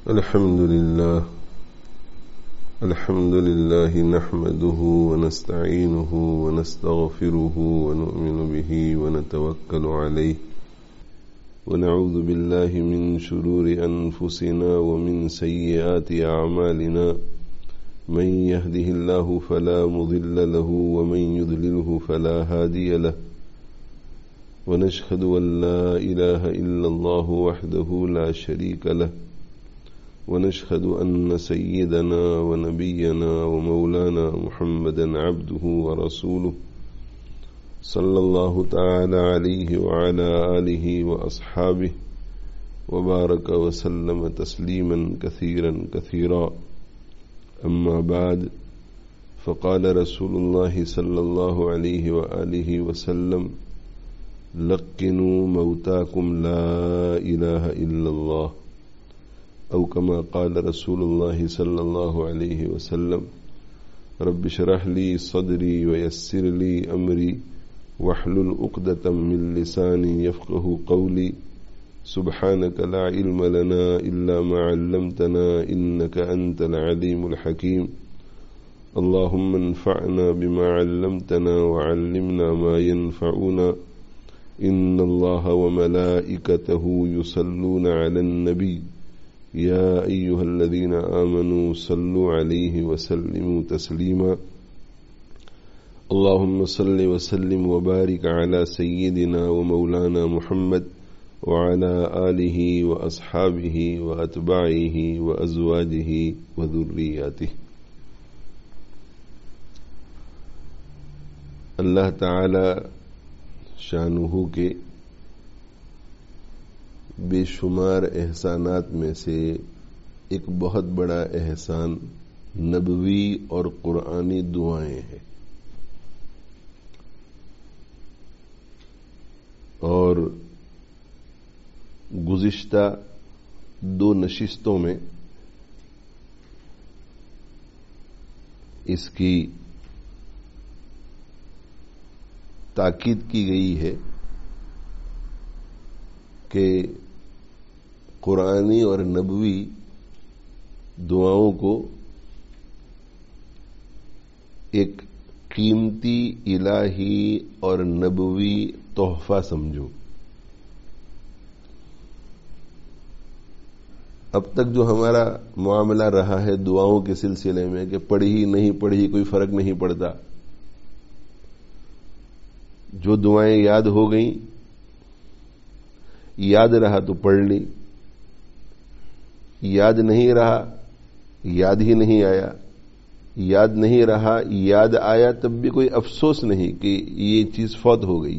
الحمد لله نحمده ونستعينه ونستغفره ونؤمن به ونتوكل عليه ونعوذ بالله من شرور أنفسنا ومن سيئات أعمالنا من يهده الله فلا مضل له ومن يضلله فلا هادي له ونشهد أن لا إله إلا الله وحده لا شريك له ونشهد أن سيدنا ونبينا ومولانا محمدا عبده ورسوله صلى الله تعالى عليه وعلى آله وأصحابه وبارك وسلم تسليما كثيرا كثيرا. أما بعد، فقال رسول الله صلى الله عليه وآله وسلم: لقنوا موتاكم لا إله إلا الله، أو كما قال رسول الله صلى الله عليه وسلم: رب اشرح لي صدري ويسر لي أمري واحلل عقدة من لساني يفقه قولي، سبحانك لا علم لنا إلا ما علمتنا إنك أنت العليم الحكيم. اللهم انفعنا بما علمتنا وعلمنا ما ينفعنا، إن الله وملائكته يصلون على النبي يا أيها الذين آمنوا صلوا عليه وسلموا تسليما. اللهم صل وسلم وبارك على سيدنا ومولانا محمد وعلى آله وأصحابه وأتباعه وأزواجه وذرياته. اللہ تعالی شانہ کے بے شمار احسانات میں سے ایک بہت بڑا احسان نبوی اور قرآنی دعائیں ہیں، اور گزشتہ 2 نشستوں میں اس کی تاکید کی گئی ہے کہ قرآنی اور نبوی دعاؤں کو ایک قیمتی الہی اور نبوی تحفہ سمجھو۔ اب تک جو ہمارا معاملہ رہا ہے دعاؤں کے سلسلے میں کہ پڑھی نہیں پڑھی کوئی فرق نہیں پڑتا، جو دعائیں یاد ہو گئیں یاد رہا تو پڑھ لی، یاد نہیں رہا یاد ہی نہیں آیا، یاد نہیں رہا یاد آیا تب بھی کوئی افسوس نہیں کہ یہ چیز فوت ہو گئی۔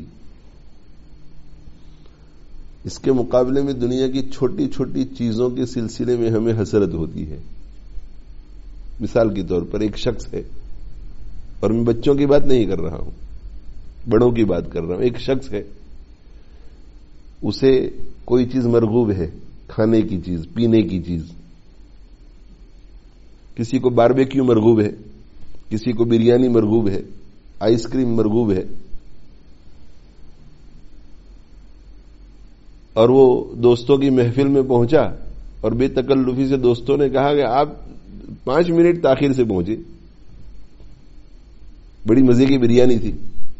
اس کے مقابلے میں دنیا کی چھوٹی چھوٹی چیزوں کے سلسلے میں ہمیں حسرت ہوتی ہے۔ مثال کے طور پر ایک شخص ہے، اور میں بچوں کی بات نہیں کر رہا ہوں، بڑوں کی بات کر رہا ہوں۔ ایک شخص ہے، اسے کوئی چیز مرغوب ہے، کھانے کی چیز، پینے کی چیز، کسی کو باربیکیو مرغوب ہے، کسی کو بریانی مرغوب ہے، آئس کریم مرغوب ہے، اور وہ دوستوں کی محفل میں پہنچا اور بے تکلفی سے دوستوں نے کہا کہ آپ 5 منٹ تاخیر سے پہنچے، بڑی مزے کی بریانی تھی۔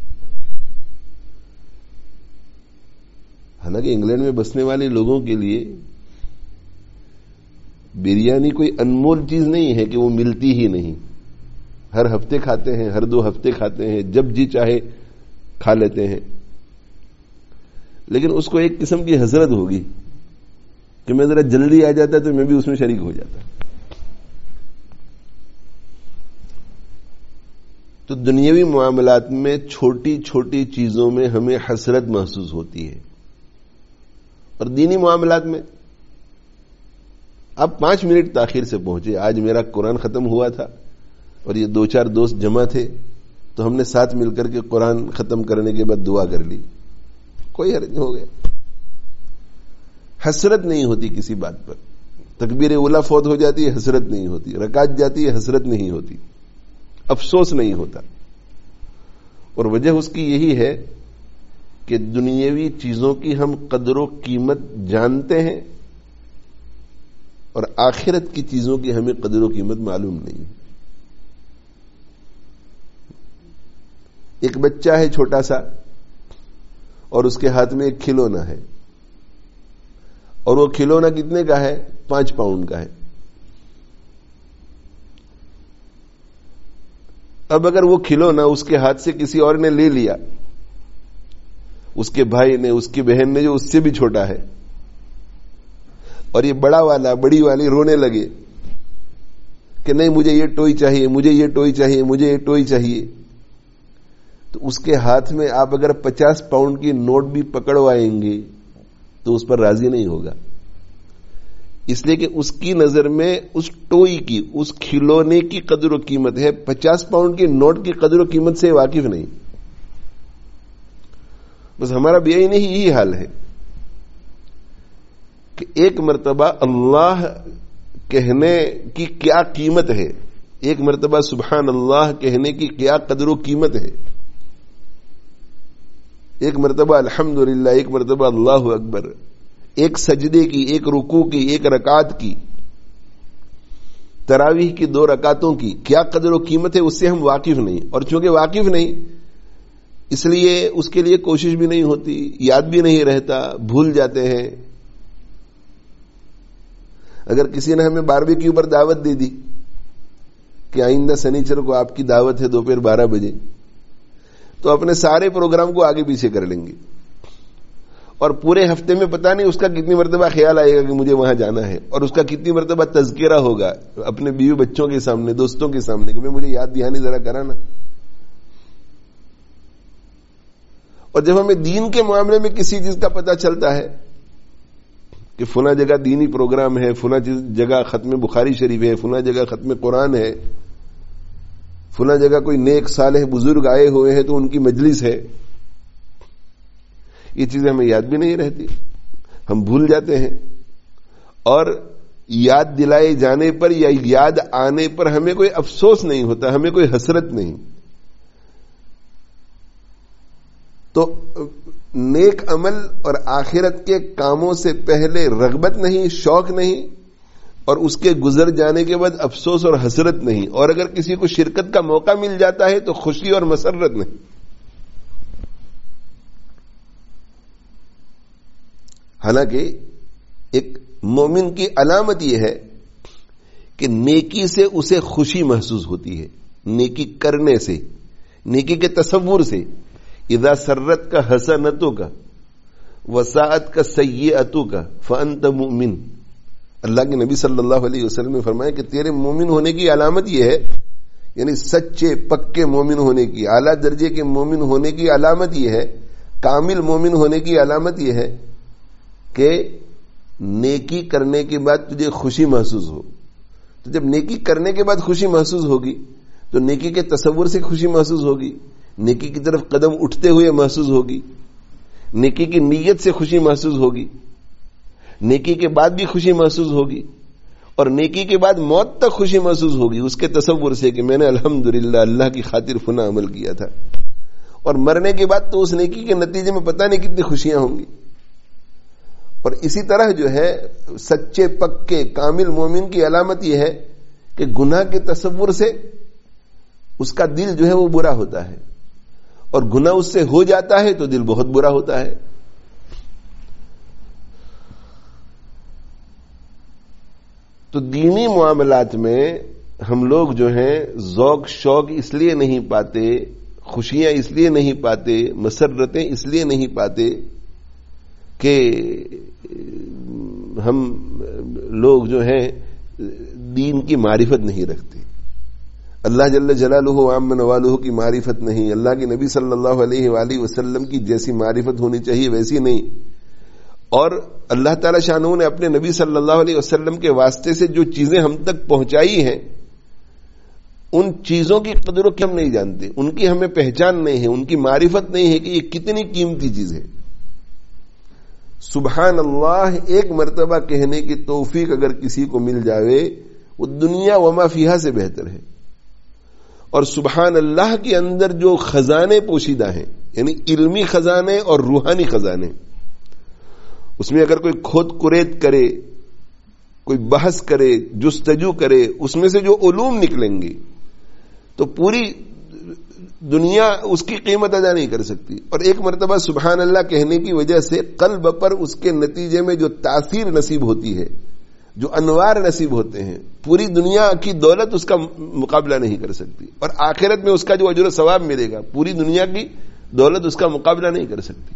حالانکہ انگلینڈ میں بسنے والے لوگوں کے لیے بریانی کوئی انمول چیز نہیں ہے کہ وہ ملتی ہی نہیں، ہر ہفتے کھاتے ہیں، ہر 2 ہفتے کھاتے ہیں، جب جی چاہے کھا لیتے ہیں، لیکن اس کو ایک قسم کی حسرت ہوگی کہ میں ذرا جلدی آ جاتا تو میں بھی اس میں شریک ہو جاتا۔ تو دنیاوی معاملات میں چھوٹی چھوٹی چیزوں میں ہمیں حسرت محسوس ہوتی ہے، اور دینی معاملات میں اب 5 منٹ تاخیر سے پہنچے۔ آج میرا قرآن ختم ہوا تھا اور یہ 2-4 دوست جمع تھے تو ہم نے ساتھ مل کر کے قرآن ختم کرنے کے بعد دعا کر لی، کوئی حرج نہیں ہو گیا۔ حسرت نہیں ہوتی کسی بات پر، تکبیر اولیٰ فوت ہو جاتی ہے حسرت نہیں ہوتی، رکعت جاتی ہے حسرت نہیں ہوتی، افسوس نہیں ہوتا۔ اور وجہ اس کی یہی ہے کہ دنیاوی چیزوں کی ہم قدر و قیمت جانتے ہیں اور آخرت کی چیزوں کی ہمیں قدر و قیمت معلوم نہیں ہے. ایک بچہ ہے چھوٹا سا اور اس کے ہاتھ میں ایک کھلونا ہے, اور وہ کھلونا کتنے کا ہے؟ 5 پاؤنڈ کا ہے. اب اگر وہ کھلونا اس کے ہاتھ سے کسی اور نے لے لیا, اس کے بھائی نے, اس کی بہن نے جو اس سے بھی چھوٹا ہے, اور یہ بڑا والا بڑی والی رونے لگے کہ نہیں مجھے یہ ٹوئی چاہیے, مجھے یہ ٹوئی چاہیے, مجھے یہ ٹوئی چاہیے, تو اس کے ہاتھ میں آپ اگر 50 پاؤنڈ کی نوٹ بھی پکڑوائیں گے تو اس پر راضی نہیں ہوگا, اس لیے کہ اس کی نظر میں اس ٹوئی کی, اس کھلونے کی قدر و قیمت ہے, 50 پاؤنڈ کی نوٹ کی قدر و قیمت سے واقف نہیں. بس ہمارا بھی یہی حال ہے کہ ایک مرتبہ اللہ کہنے کی کیا قیمت ہے, ایک مرتبہ سبحان اللہ کہنے کی کیا قدر و قیمت ہے, ایک مرتبہ الحمدللہ, ایک مرتبہ اللہ اکبر, ایک سجدے کی, ایک رکوع کی, ایک رکعت کی, تراویح کی 2 رکعتوں کی کیا قدر و قیمت ہے, اس سے ہم واقف نہیں. اور چونکہ واقف نہیں اس لیے اس کے لیے کوشش بھی نہیں ہوتی, یاد بھی نہیں رہتا, بھول جاتے ہیں. اگر کسی نے ہمیں باربیکیو پر دعوت دے دی کہ آئندہ سنیچر کو آپ کی دعوت ہے دوپہر 12 بجے, تو اپنے سارے پروگرام کو آگے پیچھے کر لیں گے, اور پورے ہفتے میں پتہ نہیں اس کا کتنی مرتبہ خیال آئے گا کہ مجھے وہاں جانا ہے, اور اس کا کتنی مرتبہ تذکرہ ہوگا اپنے بیوی بچوں کے سامنے, دوستوں کے سامنے کہ مجھے یاد دہانی ذرا کرانا. اور جب ہمیں دین کے معاملے میں کسی چیز کا پتہ چلتا ہے کہ فلاں جگہ دینی پروگرام ہے, فلاں جگہ ختم بخاری شریف ہے, فلاں جگہ ختم قرآن ہے, فلاں جگہ کوئی نیک صالح بزرگ آئے ہوئے ہیں تو ان کی مجلس ہے, یہ چیزیں ہمیں یاد بھی نہیں رہتی, ہم بھول جاتے ہیں. اور یاد دلائے جانے پر یا یاد آنے پر ہمیں کوئی افسوس نہیں ہوتا, ہمیں کوئی حسرت نہیں. تو نیک عمل اور آخرت کے کاموں سے پہلے رغبت نہیں, شوق نہیں, اور اس کے گزر جانے کے بعد افسوس اور حسرت نہیں. اور اگر کسی کو شرکت کا موقع مل جاتا ہے تو خوشی اور مسرت نہیں. حالانکہ ایک مومن کی علامت یہ ہے کہ نیکی سے اسے خوشی محسوس ہوتی ہے, نیکی کرنے سے, نیکی کے تصور سے. اذا سرت کا حسنتوں کا وساعت کا سیئتوں کا فانت مؤمن. اللہ کے نبی صلی اللہ علیہ وسلم نے فرمایا کہ تیرے مومن ہونے کی علامت یہ ہے, یعنی سچے پکے مومن ہونے کی, اعلیٰ درجے کے مومن ہونے کی علامت یہ ہے, کامل مومن ہونے کی علامت یہ ہے کہ نیکی کرنے کے بعد تجھے خوشی محسوس ہو. تو جب نیکی کرنے کے بعد خوشی محسوس ہوگی تو نیکی کے تصور سے خوشی محسوس ہوگی, نیکی کی طرف قدم اٹھتے ہوئے محسوس ہوگی, نیکی کی نیت سے خوشی محسوس ہوگی, نیکی کے بعد بھی خوشی محسوس ہوگی, اور نیکی کے بعد موت تک خوشی محسوس ہوگی اس کے تصور سے کہ میں نے الحمدللہ اللہ کی خاطر فنا عمل کیا تھا. اور مرنے کے بعد تو اس نیکی کے نتیجے میں پتہ نہیں کتنی خوشیاں ہوں گی. اور اسی طرح جو ہے سچے پکے کامل مومن کی علامت یہ ہے کہ گناہ کے تصور سے اس کا دل جو ہے وہ برا ہوتا ہے, اور گناہ اس سے ہو جاتا ہے تو دل بہت برا ہوتا ہے. تو دینی معاملات میں ہم لوگ جو ہیں ذوق شوق اس لیے نہیں پاتے, خوشیاں اس لیے نہیں پاتے, مسرتیں اس لیے نہیں پاتے کہ ہم لوگ جو ہیں دین کی معرفت نہیں رکھتے. اللہ جل جلالہ عام نوالہ کی معرفت نہیں, اللہ کے نبی صلی اللہ علیہ وآلہ وسلم کی جیسی معرفت ہونی چاہیے ویسی نہیں. اور اللہ تعالی شانہ نے اپنے نبی صلی اللہ علیہ وسلم کے واسطے سے جو چیزیں ہم تک پہنچائی ہیں ان چیزوں کی قدر و ہم نہیں جانتے, ان کی ہمیں پہچان نہیں ہے, ان کی معرفت نہیں ہے کہ یہ کتنی قیمتی چیز ہے. سبحان اللہ ایک مرتبہ کہنے کی توفیق اگر کسی کو مل جاوے وہ دنیا وما فیہا سے بہتر ہے. اور سبحان اللہ کے اندر جو خزانے پوشیدہ ہیں, یعنی علمی خزانے اور روحانی خزانے, اس میں اگر کوئی کھود کرید کرے کوئی بحث کرے، جستجو کرے، اس میں سے جو علوم نکلیں گے تو پوری دنیا اس کی قیمت ادا نہیں کر سکتی. اور ایک مرتبہ سبحان اللہ کہنے کی وجہ سے قلب پر اس کے نتیجے میں جو تاثیر نصیب ہوتی ہے، جو انوار نصیب ہوتے ہیں، پوری دنیا کی دولت اس کا مقابلہ نہیں کر سکتی. اور آخرت میں اس کا جو اجر و ثواب ملے گا پوری دنیا کی دولت اس کا مقابلہ نہیں کر سکتی.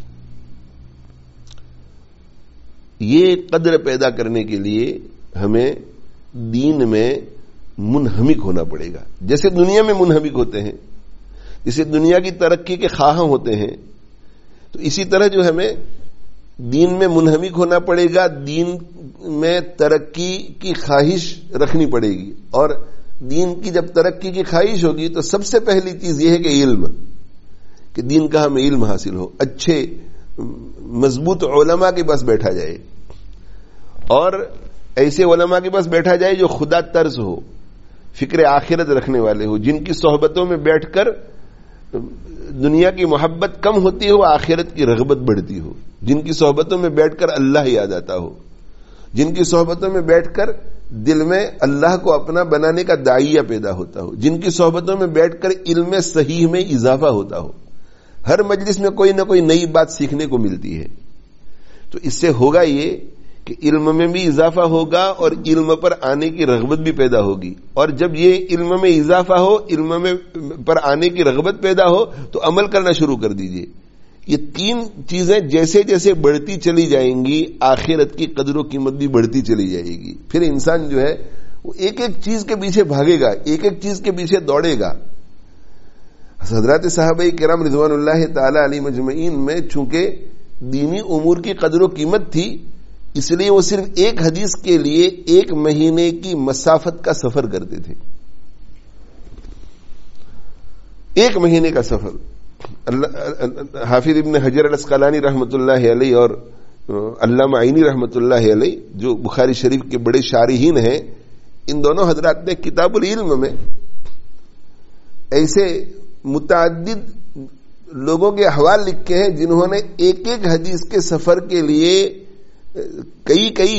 یہ قدر پیدا کرنے کے لیے ہمیں دین میں منہمک ہونا پڑے گا. جیسے دنیا میں منہمک ہوتے ہیں، جیسے دنیا کی ترقی کے خواہاں ہوتے ہیں، تو اسی طرح جو ہمیں دین میں منہمک ہونا پڑے گا، دین میں ترقی کی خواہش رکھنی پڑے گی. اور دین کی جب ترقی کی خواہش ہوگی تو سب سے پہلی چیز یہ ہے کہ علم، کہ دین کا ہمیں علم حاصل ہو، اچھے مضبوط علماء کے پاس بیٹھا جائے، اور ایسے علماء کے پاس بیٹھا جائے جو خدا ترس ہو، فکر آخرت رکھنے والے ہو، جن کی صحبتوں میں بیٹھ کر دنیا کی محبت کم ہوتی ہو، آخرت کی رغبت بڑھتی ہو، جن کی صحبتوں میں بیٹھ کر اللہ یاد آتا ہو، جن کی صحبتوں میں بیٹھ کر دل میں اللہ کو اپنا بنانے کا داعیہ پیدا ہوتا ہو، جن کی صحبتوں میں بیٹھ کر علم صحیح میں اضافہ ہوتا ہو. ہر مجلس میں کوئی نہ کوئی نئی بات سیکھنے کو ملتی ہے. تو اس سے ہوگا یہ کہ علم میں بھی اضافہ ہوگا اور علم پر آنے کی رغبت بھی پیدا ہوگی. اور جب یہ علم میں اضافہ ہو، علم میں پر آنے کی رغبت پیدا ہو تو عمل کرنا شروع کر دیجئے. یہ تین چیزیں جیسے جیسے بڑھتی چلی جائیں گی، آخرت کی قدر و قیمت بھی بڑھتی چلی جائے گی. پھر انسان جو ہے وہ ایک ایک چیز کے پیچھے بھاگے گا، ایک ایک چیز کے پیچھے دوڑے گا. حضرات صحابہ کرام رضوان اللہ تعالی علیہم اجمعین میں چونکہ دینی امور کی قدر و قیمت تھی، اس لیے وہ صرف ایک حدیث کے لیے 1 مہینے کی مسافت کا سفر کرتے تھے. 1 مہینے کا سفر. حافظ ابن حجر الاسقلانی رحمۃ اللہ علیہ اور علامہ عینی رحمۃ اللہ علیہ جو بخاری شریف کے بڑے شارحین ہیں، ان دونوں حضرات نے کتاب العلم میں ایسے متعدد لوگوں کے احوال لکھے ہیں جنہوں نے ایک ایک حدیث کے سفر کے لیے کئی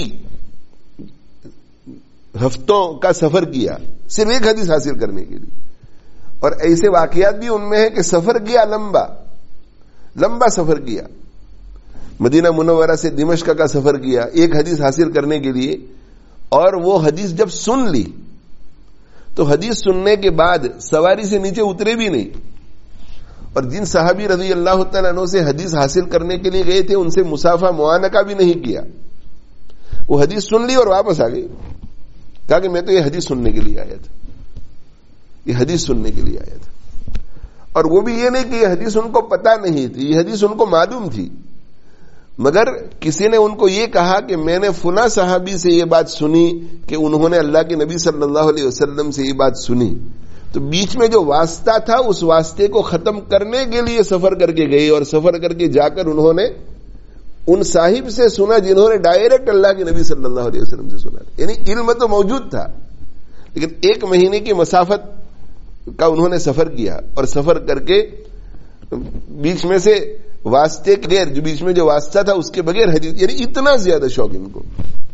ہفتوں کا سفر کیا، صرف ایک حدیث حاصل کرنے کے لیے. اور ایسے واقعات بھی ان میں ہے کہ سفر کیا، لمبا سفر کیا. مدینہ منورہ سے دمشق کا سفر کیا ایک حدیث حاصل کرنے کے لیے. اور وہ حدیث جب سن لی تو حدیث سننے کے بعد سواری سے نیچے اترے بھی نہیں. اور جن صحابی رضی اللہ تعالیٰ عنہ سے حدیث حاصل کرنے کے لیے گئے تھے ان سے مسافہ معانقہ بھی نہیں کیا. وہ حدیث سن لی اور واپس آ گئی. کہا کہ میں تو یہ حدیث سننے کے لیے آیا تھا، یہ حدیث سننے کے لیے آیا تھا. اور وہ بھی یہ نہیں کہ یہ حدیث ان کو پتہ نہیں تھی، یہ حدیث ان کو معلوم تھی، مگر کسی نے ان کو یہ کہا کہ میں نے فلاں صحابی سے یہ بات سنی کہ انہوں نے اللہ کے نبی صلی اللہ علیہ وسلم سے یہ بات سنی. تو بیچ میں جو واسطہ تھا اس واسطے کو ختم کرنے کے لیے سفر کر کے گئے، اور سفر کر کے جا کر انہوں نے ان صاحب سے سنا جنہوں نے ڈائریکٹ اللہ کے نبی صلی اللہ علیہ وسلم سے سنا. یعنی علم تو موجود تھا لیکن 1 مہینے کی مسافت کا انہوں نے سفر کیا، اور سفر کر کے بیچ میں سے واسطے کے غیر جو بیچ میں جو واسطہ تھا اس کے بغیر حدیث، یعنی اتنا زیادہ شوق ان کو.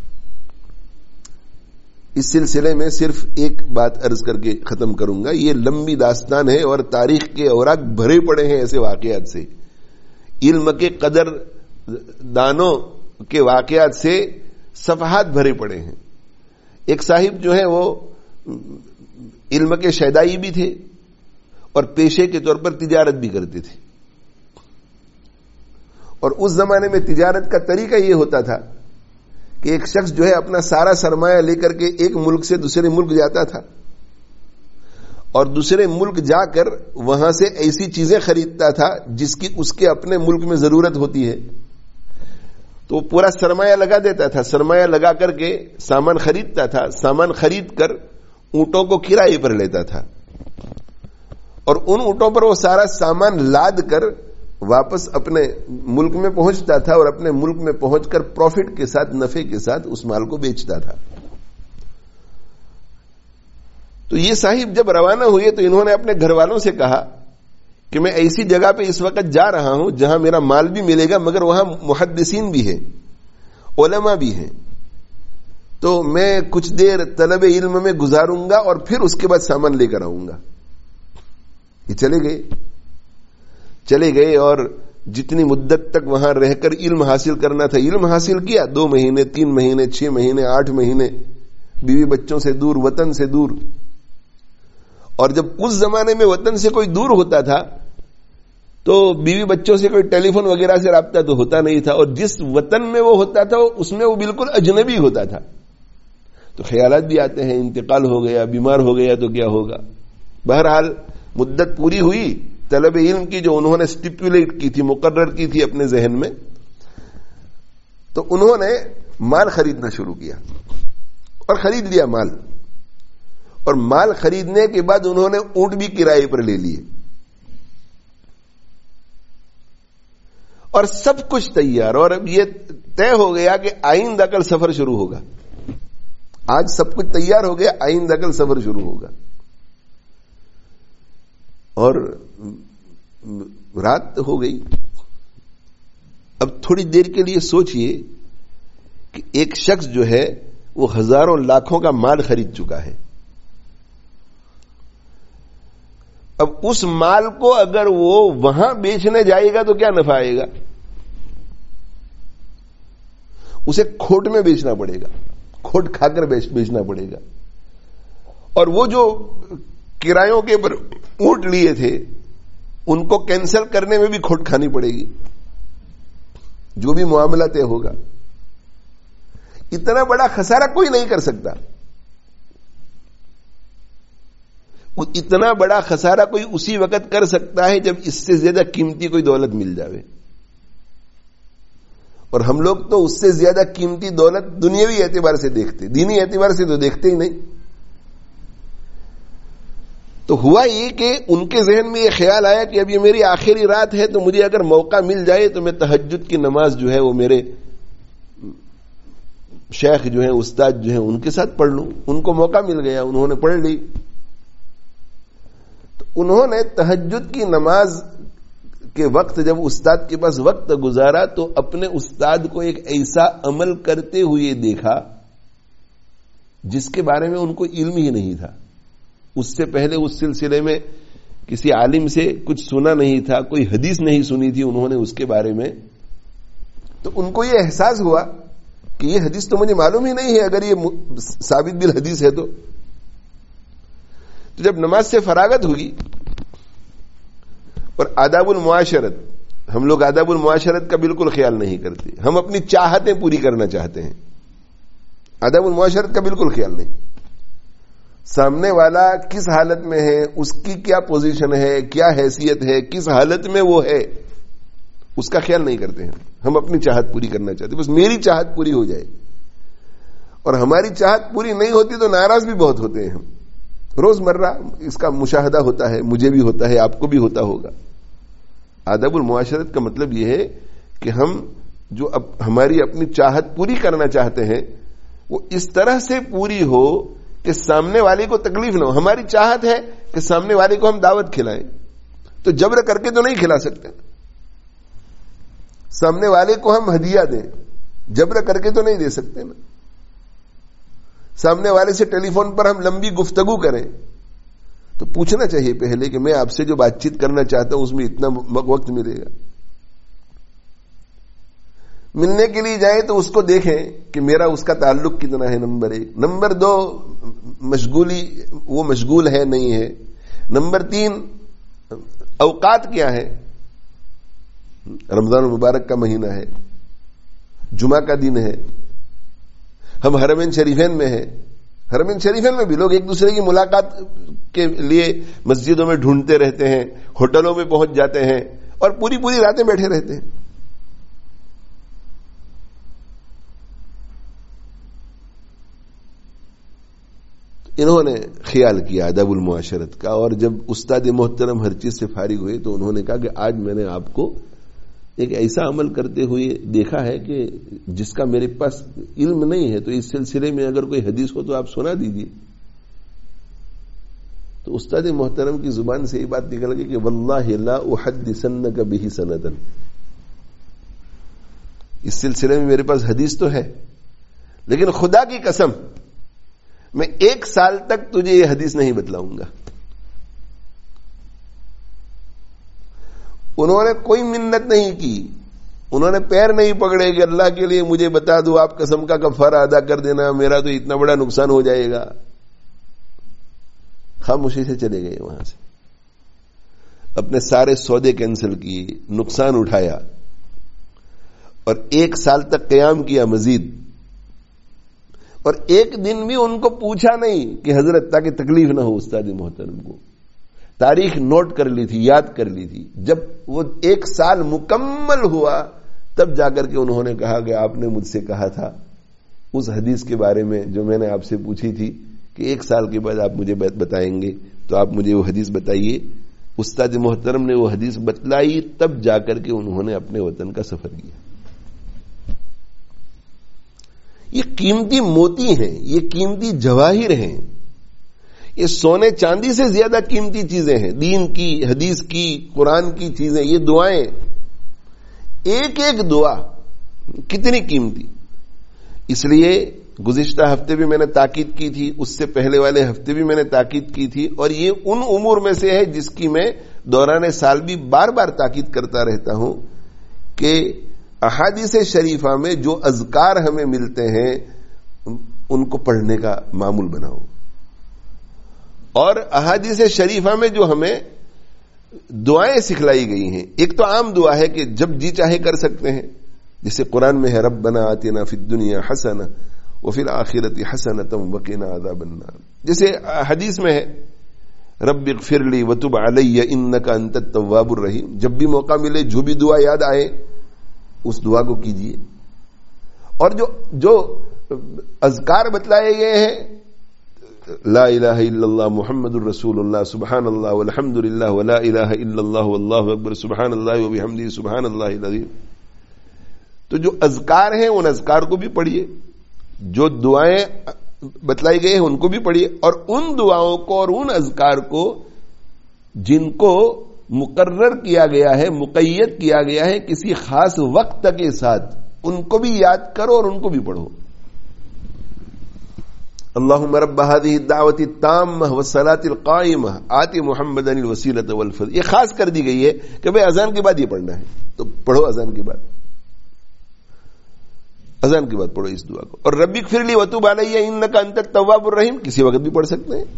اس سلسلے میں صرف ایک بات عرض کر کے ختم کروں گا. یہ لمبی داستان ہے اور تاریخ کے اوراق بھرے پڑے ہیں ایسے واقعات سے. علم کے قدر دانوں کے واقعات سے صفحات بھرے پڑے ہیں. ایک صاحب جو ہے وہ علم کے شیدائی بھی تھے اور پیشے کے طور پر تجارت بھی کرتے تھے. اور اس زمانے میں تجارت کا طریقہ یہ ہوتا تھا کہ ایک شخص جو ہے اپنا سارا سرمایہ لے کر کے ایک ملک سے دوسرے ملک جاتا تھا اور دوسرے ملک جا کر وہاں سے ایسی چیزیں خریدتا تھا جس کی اس کے اپنے ملک میں ضرورت ہوتی ہے. تو وہ پورا سرمایہ لگا دیتا تھا، سرمایہ لگا کر کے سامان خریدتا تھا، سامان خرید کر اونٹوں کو کرائے پر لیتا تھا اور ان اونٹوں پر وہ سارا سامان لاد کر واپس اپنے ملک میں پہنچتا تھا اور اپنے ملک میں پہنچ کر پروفٹ کے ساتھ، نفع کے ساتھ اس مال کو بیچتا تھا. تو یہ صاحب جب روانہ ہوئے تو انہوں نے اپنے گھر والوں سے کہا کہ میں ایسی جگہ پہ اس وقت جا رہا ہوں جہاں میرا مال بھی ملے گا مگر وہاں محدثین بھی ہیں، علماء بھی ہیں، تو میں کچھ دیر طلب علم میں گزاروں گا اور پھر اس کے بعد سامان لے کر آؤں گا. یہ چلے گئے اور جتنی مدت تک وہاں رہ کر علم حاصل کرنا تھا علم حاصل کیا. 2 مہینے 3 مہینے 6 مہینے 8 مہینے بیوی بچوں سے دور, وطن سے دور. اور جب اس زمانے میں وطن سے کوئی دور ہوتا تھا تو بیوی بچوں سے کوئی ٹیلی فون وغیرہ سے رابطہ تو ہوتا نہیں تھا, اور جس وطن میں وہ ہوتا تھا اس میں وہ بالکل اجنبی ہوتا تھا. تو خیالات بھی آتے ہیں, انتقال ہو گیا, بیمار ہو گیا تو کیا ہوگا. بہرحال مدت پوری ہوئی طلب علم کی جو انہوں نے اسٹیپولیٹ کی تھی, مقرر کی تھی اپنے ذہن میں. تو انہوں نے مال خریدنا شروع کیا اور خرید لیا مال. اور مال خریدنے کے بعد انہوں نے اونٹ بھی کرائے پر لے لیے اور سب کچھ تیار. اور اب یہ طے ہو گیا کہ آئندہ کل سفر شروع ہوگا. آج سب کچھ تیار ہو گیا, آئندہ کل سفر شروع ہوگا. اور رات ہو گئی. اب تھوڑی دیر کے لیے سوچئے کہ ایک شخص جو ہے وہ ہزاروں لاکھوں کا مال خرید چکا ہے. اب اس مال کو اگر وہ وہاں بیچنے جائے گا تو کیا نفع آئے گا؟ اسے کھوٹ میں بیچنا پڑے گا, کھوٹ کھا کر بیچنا پڑے گا. اور وہ جو کرایوں کے پر اونٹ لیے تھے ان کو کینسل کرنے میں بھی کھوٹ کھانی پڑے گی. جو بھی معاملہ طے ہوگا, اتنا بڑا خسارہ کوئی نہیں کر سکتا. اتنا بڑا خسارہ کوئی اسی وقت کر سکتا ہے جب اس سے زیادہ قیمتی کوئی دولت مل جائے. اور ہم لوگ تو اس سے زیادہ قیمتی دولت دنیاوی اعتبار سے دیکھتے, دینی اعتبار سے تو دیکھتے ہی نہیں. تو ہوا یہ کہ ان کے ذہن میں یہ خیال آیا کہ اب یہ میری آخری رات ہے, تو مجھے اگر موقع مل جائے تو میں تہجد کی نماز جو ہے وہ میرے شیخ جو ہیں, استاد جو ہیں, ان کے ساتھ پڑھ لوں. ان کو موقع مل گیا, انہوں نے پڑھ لی. تو انہوں نے تہجد کی نماز کے وقت جب استاد کے پاس وقت گزارا تو اپنے استاد کو ایک ایسا عمل کرتے ہوئے دیکھا جس کے بارے میں ان کو علم ہی نہیں تھا. اس سے پہلے اس سلسلے میں کسی عالم سے کچھ سنا نہیں تھا, کوئی حدیث نہیں سنی تھی انہوں نے اس کے بارے میں. تو ان کو یہ احساس ہوا کہ یہ حدیث تو مجھے معلوم ہی نہیں ہے, اگر یہ ثابت بالحدیث ہے تو جب نماز سے فراغت ہوئی اور آداب المعاشرت, ہم لوگ آداب المعاشرت کا بالکل خیال نہیں کرتے, ہم اپنی چاہتیں پوری کرنا چاہتے ہیں, آداب المعاشرت کا بالکل خیال نہیں. سامنے والا کس حالت میں ہے, اس کی کیا پوزیشن ہے, کیا حیثیت ہے, کس حالت میں وہ ہے, اس کا خیال نہیں کرتے ہیں. ہم اپنی چاہت پوری کرنا چاہتے ہیں, بس میری چاہت پوری ہو جائے. اور ہماری چاہت پوری نہیں ہوتی تو ناراض بھی بہت ہوتے ہیں. ہم روزمرہ اس کا مشاہدہ ہوتا ہے, مجھے بھی ہوتا ہے, آپ کو بھی ہوتا ہوگا. آداب المعاشرت کا مطلب یہ ہے کہ ہم جو ہماری اپنی چاہت پوری کرنا چاہتے ہیں وہ اس طرح سے پوری ہو کہ سامنے والے کو تکلیف نہ ہو. ہماری چاہت ہے کہ سامنے والے کو ہم دعوت کھلائیں, تو جبر کر کے تو نہیں کھلا سکتے. سامنے والے کو ہم ہدیہ دیں, جبر کر کے تو نہیں دے سکتے نا. سامنے والے سے ٹیلی فون پر ہم لمبی گفتگو کریں تو پوچھنا چاہیے پہلے کہ میں آپ سے جو بات چیت کرنا چاہتا ہوں اس میں اتنا وقت ملے گا. ملنے کے لیے جائیں تو اس کو دیکھیں کہ میرا اس کا تعلق کتنا ہے, نمبر 1. نمبر 2, مشغولی, وہ مشغول ہے نہیں ہے. نمبر 3, اوقات کیا ہے. رمضان المبارک کا مہینہ ہے, جمعہ کا دن ہے, ہم حرمین شریفین میں ہیں. حرمین شریفین میں بھی لوگ ایک دوسرے کی ملاقات کے لیے مسجدوں میں ڈھونڈتے رہتے ہیں, ہوٹلوں میں پہنچ جاتے ہیں اور پوری پوری راتیں بیٹھے رہتے ہیں. انہوں نے خیال کیا آداب المعاشرت کا, اور جب استاد محترم ہر چیز سے فارغ ہوئے تو انہوں نے کہا کہ آج میں نے آپ کو ایک ایسا عمل کرتے ہوئے دیکھا ہے کہ جس کا میرے پاس علم نہیں ہے, تو اس سلسلے میں اگر کوئی حدیث ہو تو آپ سنا دیجیے. تو استاد محترم کی زبان سے یہ بات نکل گئی کہ واللہ لا احدثنک بہ سندا, اس سلسلے میں میرے پاس حدیث تو ہے لیکن خدا کی قسم میں 1 سال تک تجھے یہ حدیث نہیں بتلاؤں گا. انہوں نے کوئی منت نہیں کی, انہوں نے پیر نہیں پکڑے کہ اللہ کے لیے مجھے بتا دو, آپ قسم کا کفارہ ادا کر دینا, میرا تو اتنا بڑا نقصان ہو جائے گا. خاموشی سے چلے گئے وہاں سے, اپنے سارے سودے کینسل کیے, نقصان اٹھایا اور 1 سال تک قیام کیا مزید. اور ایک دن بھی ان کو پوچھا نہیں کہ حضرت, تاکہ تکلیف نہ ہو استاد محترم کو. تاریخ نوٹ کر لی تھی, یاد کر لی تھی. جب وہ 1 سال مکمل ہوا تب جا کر کے انہوں نے کہا کہ آپ نے مجھ سے کہا تھا اس حدیث کے بارے میں جو میں نے آپ سے پوچھی تھی کہ 1 سال کے بعد آپ مجھے بتائیں گے, تو آپ مجھے وہ حدیث بتائیے. استاد محترم نے وہ حدیث بتلائی, تب جا کر کے انہوں نے اپنے وطن کا سفر کیا. یہ قیمتی موتی ہیں, یہ قیمتی جواہر ہیں, یہ سونے چاندی سے زیادہ قیمتی چیزیں ہیں. دین کی, حدیث کی, قرآن کی چیزیں, یہ دعائیں, ایک ایک دعا کتنی قیمتی. اس لیے گزشتہ ہفتے بھی میں نے تاکید کی تھی, اس سے پہلے والے ہفتے بھی میں نے تاکید کی تھی, اور یہ ان امور میں سے ہے جس کی میں دوران سال بھی بار بار تاکید کرتا رہتا ہوں کہ احادیث شریفہ میں جو اذکار ہمیں ملتے ہیں ان کو پڑھنے کا معمول بناؤ. اور احادیث شریفہ میں جو ہمیں دعائیں سکھلائی گئی ہیں, ایک تو عام دعا ہے کہ جب جی چاہے کر سکتے ہیں, جسے قرآن میں ہے ربنا آتنا فی الدنیا حسنہ وفی الآخرۃ حسنۃ وقنا عذاب النار. جسے حدیث میں ہے رب اغفر لی وتب علی انک انت التواب الرحیم. جب بھی موقع ملے, جو بھی دعا یاد آئے اس دعا کو کیجیے. اور جو اذکار بتلائے گئے ہیں, لا الہ الا اللہ محمد الرسول اللہ سبحان اللہ والحمد للہ ولا الہ الا اللہ واللہ اکبر سبحان اللہ وبحمدہ سبحان اللہ العظیم, تو جو اذکار ہیں ان اذکار کو بھی پڑھیے, جو دعائیں بتلائی گئی ہیں ان کو بھی پڑھیے, اور ان دعاؤں کو اور ان اذکار کو جن کو مقرر کیا گیا ہے, مقید کیا گیا ہے کسی خاص وقت کے ساتھ, ان کو بھی یاد کرو اور ان کو بھی پڑھو. اللہم رب هذه الدعوة التامة والصلاة القائمة آت محمدا الوسیلة والفضل. یہ خاص کر دی گئی ہے کہ بھئی اذان کے بعد یہ پڑھنا ہے, تو پڑھو اذان کے بعد, اذان کے بعد پڑھو اس دعا کو. اور رب اغفر لی وتب علی انک انت التواب الرحیم کسی وقت بھی پڑھ سکتے ہیں.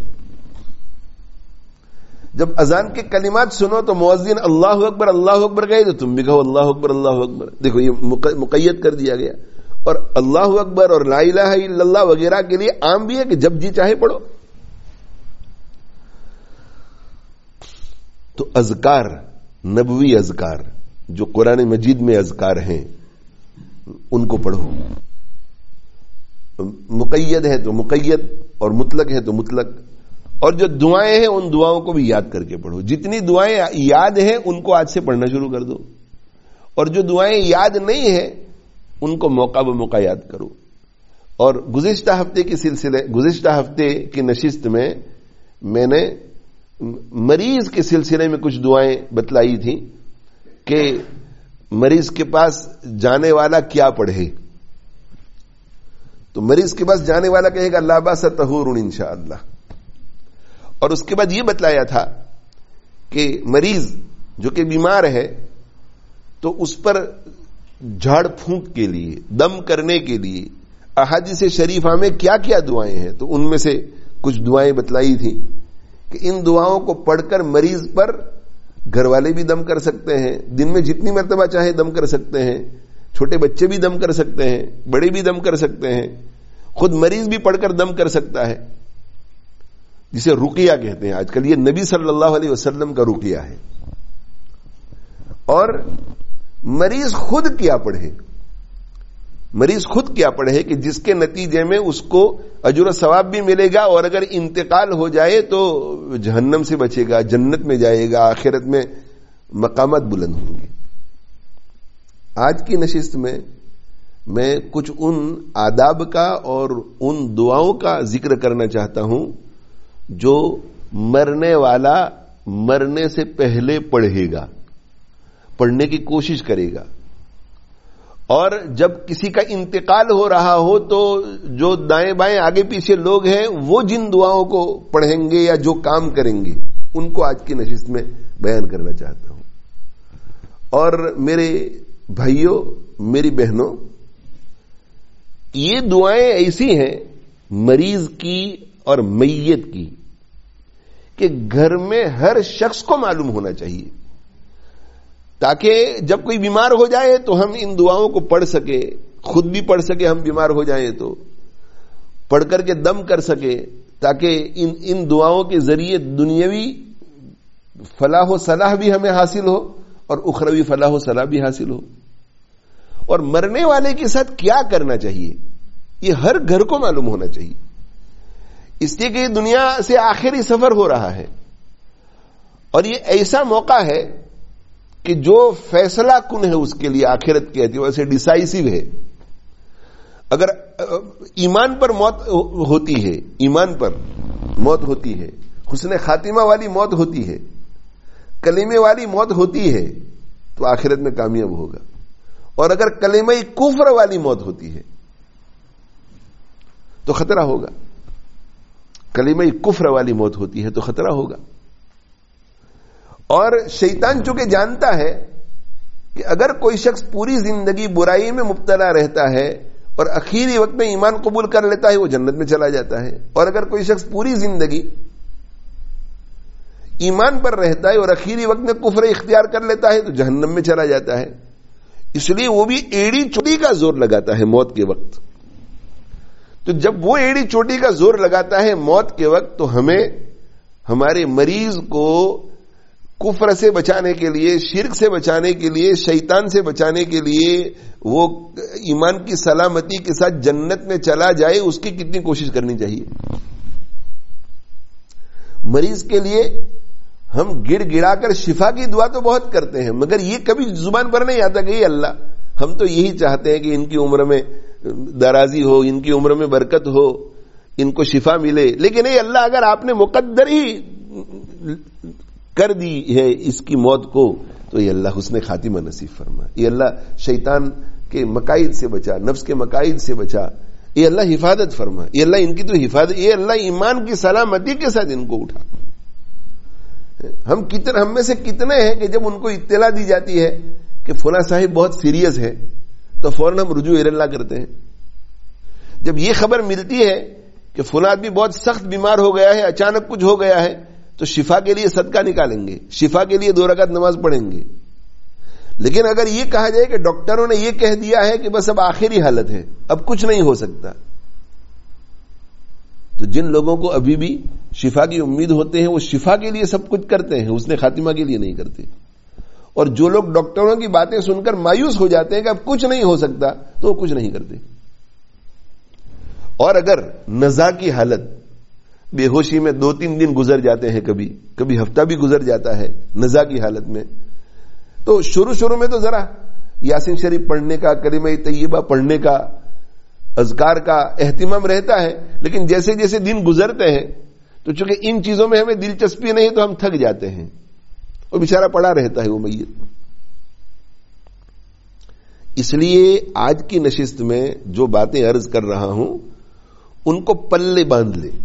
جب اذان کے کلمات سنو تو مؤذن اللہ اکبر کہے تو تم بھی کہو اللہ اکبر. دیکھو یہ مقید کر دیا گیا. اور اللہ اکبر اور لا الہ الا اللہ وغیرہ کے لیے عام بھی ہے کہ جب جی چاہے پڑھو. تو اذکار, نبوی اذکار جو قرآن مجید میں اذکار ہیں ان کو پڑھو. مقید ہے تو مقید اور مطلق ہے تو مطلق. اور جو دعائیں ہیں ان دعاؤں کو بھی یاد کر کے پڑھو. جتنی دعائیں یاد ہیں ان کو آج سے پڑھنا شروع کر دو, اور جو دعائیں یاد نہیں ہیں ان کو موقع بموقع یاد کرو. اور گزشتہ ہفتے کی نشست میں میں نے مریض کے سلسلے میں کچھ دعائیں بتلائی تھیں کہ مریض کے پاس جانے والا کیا پڑھے. تو مریض کے پاس جانے والا کہے گا لا باس طہور انشاءاللہ. اور اس کے بعد یہ بتلایا تھا کہ مریض جو کہ بیمار ہے تو اس پر جھاڑ پھونک کے لیے, دم کرنے کے لیے احادیث شریفہ میں کیا کیا دعائیں ہیں. تو ان میں سے کچھ دعائیں بتلائی تھی کہ ان دعاؤں کو پڑھ کر مریض پر گھر والے بھی دم کر سکتے ہیں, دن میں جتنی مرتبہ چاہے دم کر سکتے ہیں, چھوٹے بچے بھی دم کر سکتے ہیں, بڑے بھی دم کر سکتے ہیں, خود مریض بھی پڑھ کر دم کر سکتا ہے, جسے رقیہ کہتے ہیں. آج کل یہ نبی صلی اللہ علیہ وسلم کا رقیہ ہے. اور مریض خود کیا پڑھے, مریض خود کیا پڑھے کہ جس کے نتیجے میں اس کو اجر و ثواب بھی ملے گا, اور اگر انتقال ہو جائے تو جہنم سے بچے گا, جنت میں جائے گا, آخرت میں مقامات بلند ہوں گے. آج کی نشست میں کچھ ان آداب کا اور ان دعاؤں کا ذکر کرنا چاہتا ہوں جو مرنے والا مرنے سے پہلے پڑھے گا, پڑھنے کی کوشش کرے گا. اور جب کسی کا انتقال ہو رہا ہو تو جو دائیں بائیں آگے پیچھے لوگ ہیں وہ جن دعاؤں کو پڑھیں گے یا جو کام کریں گے ان کو آج کی نشست میں بیان کرنا چاہتا ہوں. اور میرے بھائیوں، میری بہنوں، یہ دعائیں ایسی ہیں مریض کی اور میت کی کہ گھر میں ہر شخص کو معلوم ہونا چاہیے، تاکہ جب کوئی بیمار ہو جائے تو ہم ان دعاؤں کو پڑھ سکے، خود بھی پڑھ سکے، ہم بیمار ہو جائیں تو پڑھ کر کے دم کر سکے، تاکہ ان دعاؤں کے ذریعے دنیاوی فلاح و صلاح بھی ہمیں حاصل ہو اور اخروی فلاح و صلاح بھی حاصل ہو. اور مرنے والے کے ساتھ کیا کرنا چاہیے یہ ہر گھر کو معلوم ہونا چاہیے، اس لیے کہ یہ دنیا سے آخری سفر ہو رہا ہے اور یہ ایسا موقع ہے کہ جو فیصلہ کن ہے اس کے لیے آخرت کہتی ہے، ویسے ڈیسائیسو ہے. اگر ایمان پر موت ہوتی ہے، ایمان پر موت ہوتی ہے، حسن خاتمہ والی موت ہوتی ہے، کلمے والی موت ہوتی ہے تو آخرت میں کامیاب ہوگا. اور اگر کلمہ کفر والی موت ہوتی ہے تو خطرہ ہوگا، کلمہ کفر والی موت ہوتی ہے تو خطرہ ہوگا. اور شیطان چونکہ جانتا ہے کہ اگر کوئی شخص پوری زندگی برائی میں مبتلا رہتا ہے اور اخیری وقت میں ایمان قبول کر لیتا ہے وہ جنت میں چلا جاتا ہے، اور اگر کوئی شخص پوری زندگی ایمان پر رہتا ہے اور اخیری وقت میں کفر اختیار کر لیتا ہے تو جہنم میں چلا جاتا ہے. اس لیے وہ بھی ایڑی چوٹی کا زور لگاتا ہے موت کے وقت. تو جب وہ ایڑی چوٹی کا زور لگاتا ہے موت کے وقت تو ہمیں ہمارے مریض کو کفر سے بچانے کے لیے، شرک سے بچانے کے لیے، شیطان سے بچانے کے لیے، وہ ایمان کی سلامتی کے ساتھ جنت میں چلا جائے اس کی کتنی کوشش کرنی چاہیے. مریض کے لیے ہم گڑ گڑا کر شفا کی دعا تو بہت کرتے ہیں، مگر یہ کبھی زبان پر نہیں آتا کہ اللہ ہم تو یہی چاہتے ہیں کہ ان کی عمر میں درازی ہو، ان کی عمر میں برکت ہو، ان کو شفا ملے. لیکن اے اللہ اگر آپ نے مقدر ہی کر دی ہے اس کی موت کو تو یہ اللہ حسن خاتمہ نصیب فرما، یہ اللہ شیطان کے مقاصد سے بچا، نفس کے مقاصد سے بچا، یہ اللہ حفاظت فرما، یہ اللہ ان کی تو حفاظت، یہ اللہ ایمان کی سلامتی کے ساتھ ان کو اٹھا. ہم میں سے کتنے ہیں کہ جب ان کو اطلاع دی جاتی ہے کہ فلاں صاحب بہت سیریس ہے تو فوراً ہم رجوع اللہ کرتے ہیں. جب یہ خبر ملتی ہے کہ فلاں آدمی بہت سخت بیمار ہو گیا ہے، اچانک کچھ ہو گیا ہے، تو شفا کے لیے صدقہ نکالیں گے، شفا کے لیے 2 رکعت نماز پڑھیں گے. لیکن اگر یہ کہا جائے کہ ڈاکٹروں نے یہ کہہ دیا ہے کہ بس اب آخری حالت ہے، اب کچھ نہیں ہو سکتا، تو جن لوگوں کو ابھی بھی شفا کی امید ہوتے ہیں وہ شفا کے لیے سب کچھ کرتے ہیں، حسن خاتمہ کے لیے نہیں کرتے. اور جو لوگ ڈاکٹروں کی باتیں سن کر مایوس ہو جاتے ہیں کہ اب کچھ نہیں ہو سکتا تو وہ کچھ نہیں کرتے. اور اگر نزا کی حالت، بے ہوشی میں 2-3 دن گزر جاتے ہیں، کبھی ہفتہ بھی گزر جاتا ہے نزا کی حالت میں، تو شروع میں تو ذرا یاسین شریف پڑھنے کا، کلمہ طیبہ پڑھنے کا، اذکار کا اہتمام رہتا ہے. لیکن جیسے جیسے دن گزرتے ہیں تو چونکہ ان چیزوں میں ہمیں دلچسپی نہیں تو ہم تھک جاتے ہیں، وہ بیچارہ پڑا رہتا ہے وہ میت. اس لیے آج کی نشست میں جو باتیں عرض کر رہا ہوں ان کو پلے باندھ لیں،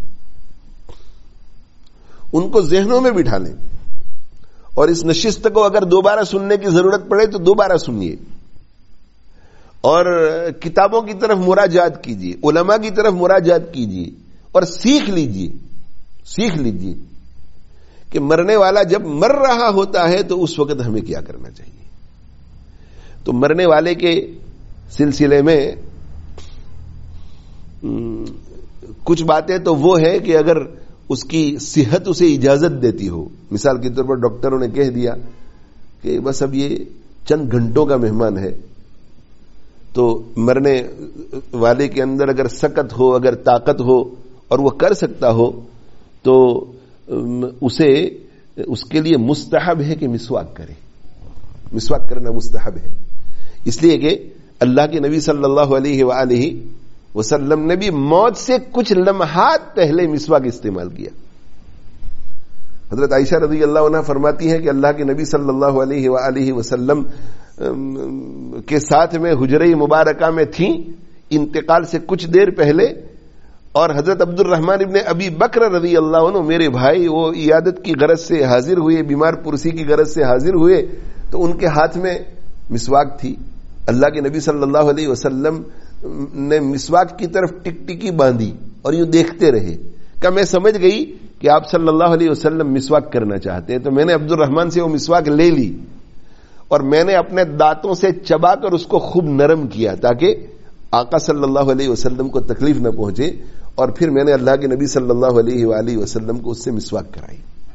ان کو ذہنوں میں بٹھا لیں، اور اس نشست کو اگر دوبارہ سننے کی ضرورت پڑے تو دوبارہ سنیے، اور کتابوں کی طرف مراجعات کیجیے، علماء کی طرف مراجعات کیجیے، اور سیکھ لیجیے کہ مرنے والا جب مر رہا ہوتا ہے تو اس وقت ہمیں کیا کرنا چاہیے. تو مرنے والے کے سلسلے میں کچھ باتیں تو وہ ہے کہ اگر اس کی صحت اسے اجازت دیتی ہو، مثال کے طور پر ڈاکٹروں نے کہہ دیا کہ بس اب یہ چند گھنٹوں کا مہمان ہے، تو مرنے والے کے اندر اگر سکت ہو، اگر طاقت ہو اور وہ کر سکتا ہو تو اسے اس کے لیے مستحب ہے کہ مسواک کرے. مسواک کرنا مستحب ہے، اس لیے کہ اللہ کے نبی صلی اللہ علیہ وآلہ وسلم نے بھی موت سے کچھ لمحات پہلے مسواک استعمال کیا. حضرت عائشہ رضی اللہ عنہ فرماتی ہیں کہ اللہ کے نبی صلی اللہ علیہ وآلہ وسلم کے ساتھ میں حجرہ مبارکہ میں تھیں انتقال سے کچھ دیر پہلے، اور حضرت عبد الرحمن ابن ابی بکر رضی اللہ عنہ میرے بھائی وہ عیادت کی غرض سے حاضر ہوئے، بیمار پرسی کی غرض سے حاضر ہوئے، تو ان کے ہاتھ میں مسواک تھی. اللہ کے نبی صلی اللہ علیہ وسلم نے مسواک کی طرف ٹکٹکی باندھی اور یوں دیکھتے رہے. کہ میں سمجھ گئی کہ آپ صلی اللہ علیہ وسلم مسواک کرنا چاہتے ہیں، تو میں نے عبد الرحمن سے وہ مسواک لے لی اور میں نے اپنے دانتوں سے چبا کر اس کو خوب نرم کیا تاکہ آقا صلی اللہ علیہ وسلم کو تکلیف نہ پہنچے، اور پھر میں نے اللہ کے نبی صلی اللہ علیہ وآلہ وسلم کو اس سے مسواک کرائی.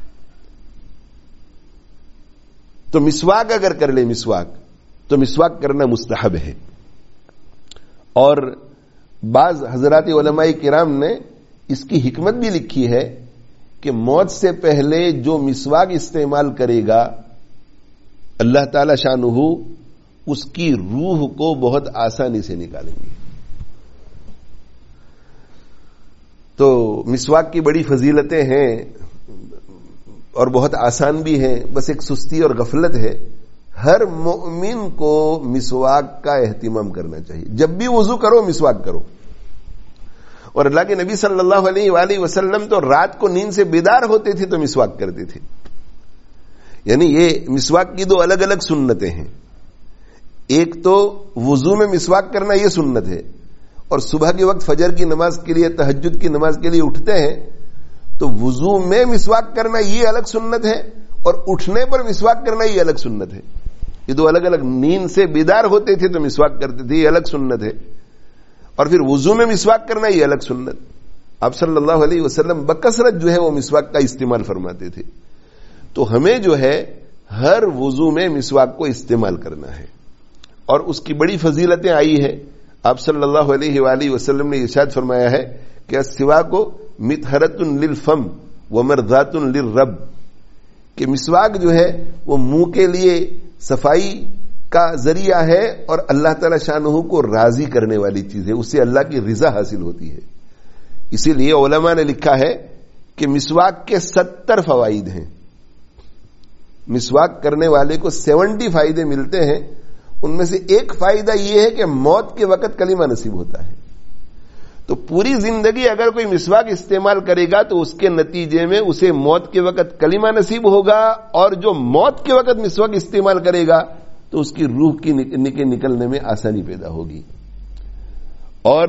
تو مسواک اگر کر لے مسواک تو مسواک کرنا مستحب ہے. اور بعض حضرات علماء کرام نے اس کی حکمت بھی لکھی ہے کہ موت سے پہلے جو مسواک استعمال کرے گا اللہ تعالی شانہ اس کی روح کو بہت آسانی سے نکالیں گے. تو مسواک کی بڑی فضیلتیں ہیں اور بہت آسان بھی ہیں، بس ایک سستی اور غفلت ہے. ہر مومن کو مسواک کا اہتمام کرنا چاہیے. جب بھی وضو کرو مسواک کرو. اور اللہ کے نبی صلی اللہ علیہ وآلہ وسلم تو رات کو نیند سے بیدار ہوتے تھے تو مسواک کرتے تھے. یعنی یہ مسواک کی دو الگ الگ سنتیں ہیں. ایک تو وضو میں مسواک کرنا یہ سنت ہے، اور صبح کے وقت فجر کی نماز کے لیے تہجد کی نماز کے لیے اٹھتے ہیں تو وضو میں مسواک کرنا یہ الگ سنت ہے، اور اٹھنے پر مسواک کرنا یہ الگ سنت ہے. یہ دو الگ الگ. نیند سے بیدار ہوتے تھے تو مسواک کرتے تھے، یہ الگ سنت ہے، اور پھر وضو میں مسواک کرنا یہ الگ سنت. آپ صلی اللہ علیہ وسلم بکثرت جو ہے وہ مسواک کا استعمال فرماتے تھے. تو ہمیں جو ہے ہر وضو میں مسواک کو استعمال کرنا ہے، اور اس کی بڑی فضیلتیں آئی ہے. آپ صلی اللہ علیہ وآلہ وسلم نے ارشاد فرمایا ہے کہ السواک مطہرۃ للفم ومرضات للرب، کہ مسواک جو ہے وہ منہ کے لیے صفائی کا ذریعہ ہے اور اللہ تعالی شانہ کو راضی کرنے والی چیز ہے، اس سے اللہ کی رضا حاصل ہوتی ہے. اسی لیے علماء نے لکھا ہے کہ مسواک کے 70 فوائد ہیں. مسواک کرنے والے کو 70 فائدے ملتے ہیں. ان میں سے ایک فائدہ یہ ہے کہ موت کے وقت کلمہ نصیب ہوتا ہے. تو پوری زندگی اگر کوئی مسواک استعمال کرے گا تو اس کے نتیجے میں اسے موت کے وقت کلمہ نصیب ہوگا، اور جو موت کے وقت مسواک استعمال کرے گا تو اس کی روح کی نکلنے میں آسانی پیدا ہوگی. اور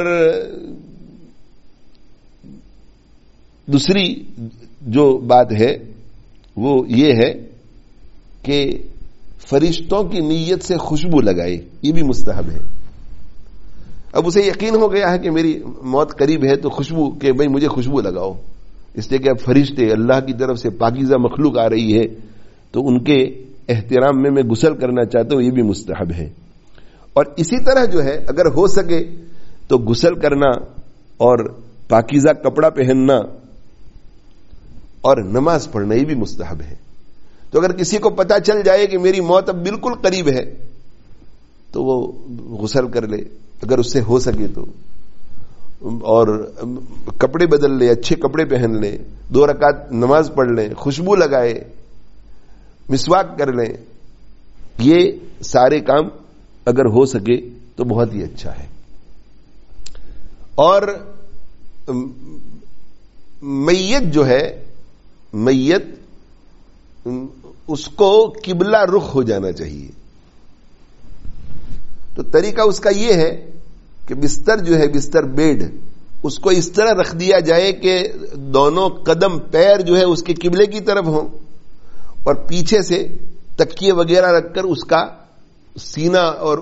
دوسری جو بات ہے وہ یہ ہے کہ فرشتوں کی نیت سے خوشبو لگائے، یہ بھی مستحب ہے. اب اسے یقین ہو گیا ہے کہ میری موت قریب ہے تو خوشبو، کہ بھئی مجھے خوشبو لگاؤ، اس لیے کہ اب فرشتے اللہ کی طرف سے پاکیزہ مخلوق آ رہی ہے تو ان کے احترام میں غسل کرنا چاہتا ہوں، یہ بھی مستحب ہے. اور اسی طرح جو ہے اگر ہو سکے تو غسل کرنا اور پاکیزہ کپڑا پہننا اور نماز پڑھنا یہ بھی مستحب ہے. تو اگر کسی کو پتہ چل جائے کہ میری موت اب بالکل قریب ہے تو وہ غسل کر لے اگر اس سے ہو سکے تو، اور کپڑے بدل لے، اچھے کپڑے پہن لے، 2 رکعت نماز پڑھ لیں، خوشبو لگائے، مسواک کر لیں. یہ سارے کام اگر ہو سکے تو بہت ہی اچھا ہے. اور میت جو ہے، میت اس کو قبلہ رخ ہو جانا چاہیے. تو طریقہ اس کا یہ ہے کہ بستر جو ہے، بستر بیڈ، اس کو اس طرح رکھ دیا جائے کہ دونوں قدم پیر جو ہے اس کے قبلے کی طرف ہوں، اور پیچھے سے تکیے وغیرہ رکھ کر اس کا سینہ اور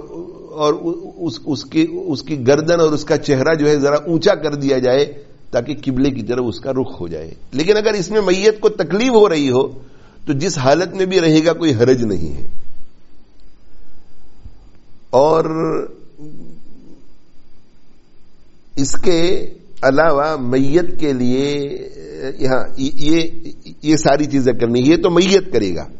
اس کی گردن اور اس کا چہرہ جو ہے ذرا اونچا کر دیا جائے تاکہ قبلے کی طرف اس کا رخ ہو جائے. لیکن اگر اس میں میت کو تکلیف ہو رہی ہو تو جس حالت میں بھی رہے گا کوئی حرج نہیں ہے. اور اس کے علاوہ میت کے لیے یہاں یہ ساری چیزیں کرنی. یہ تو میت کرے گا.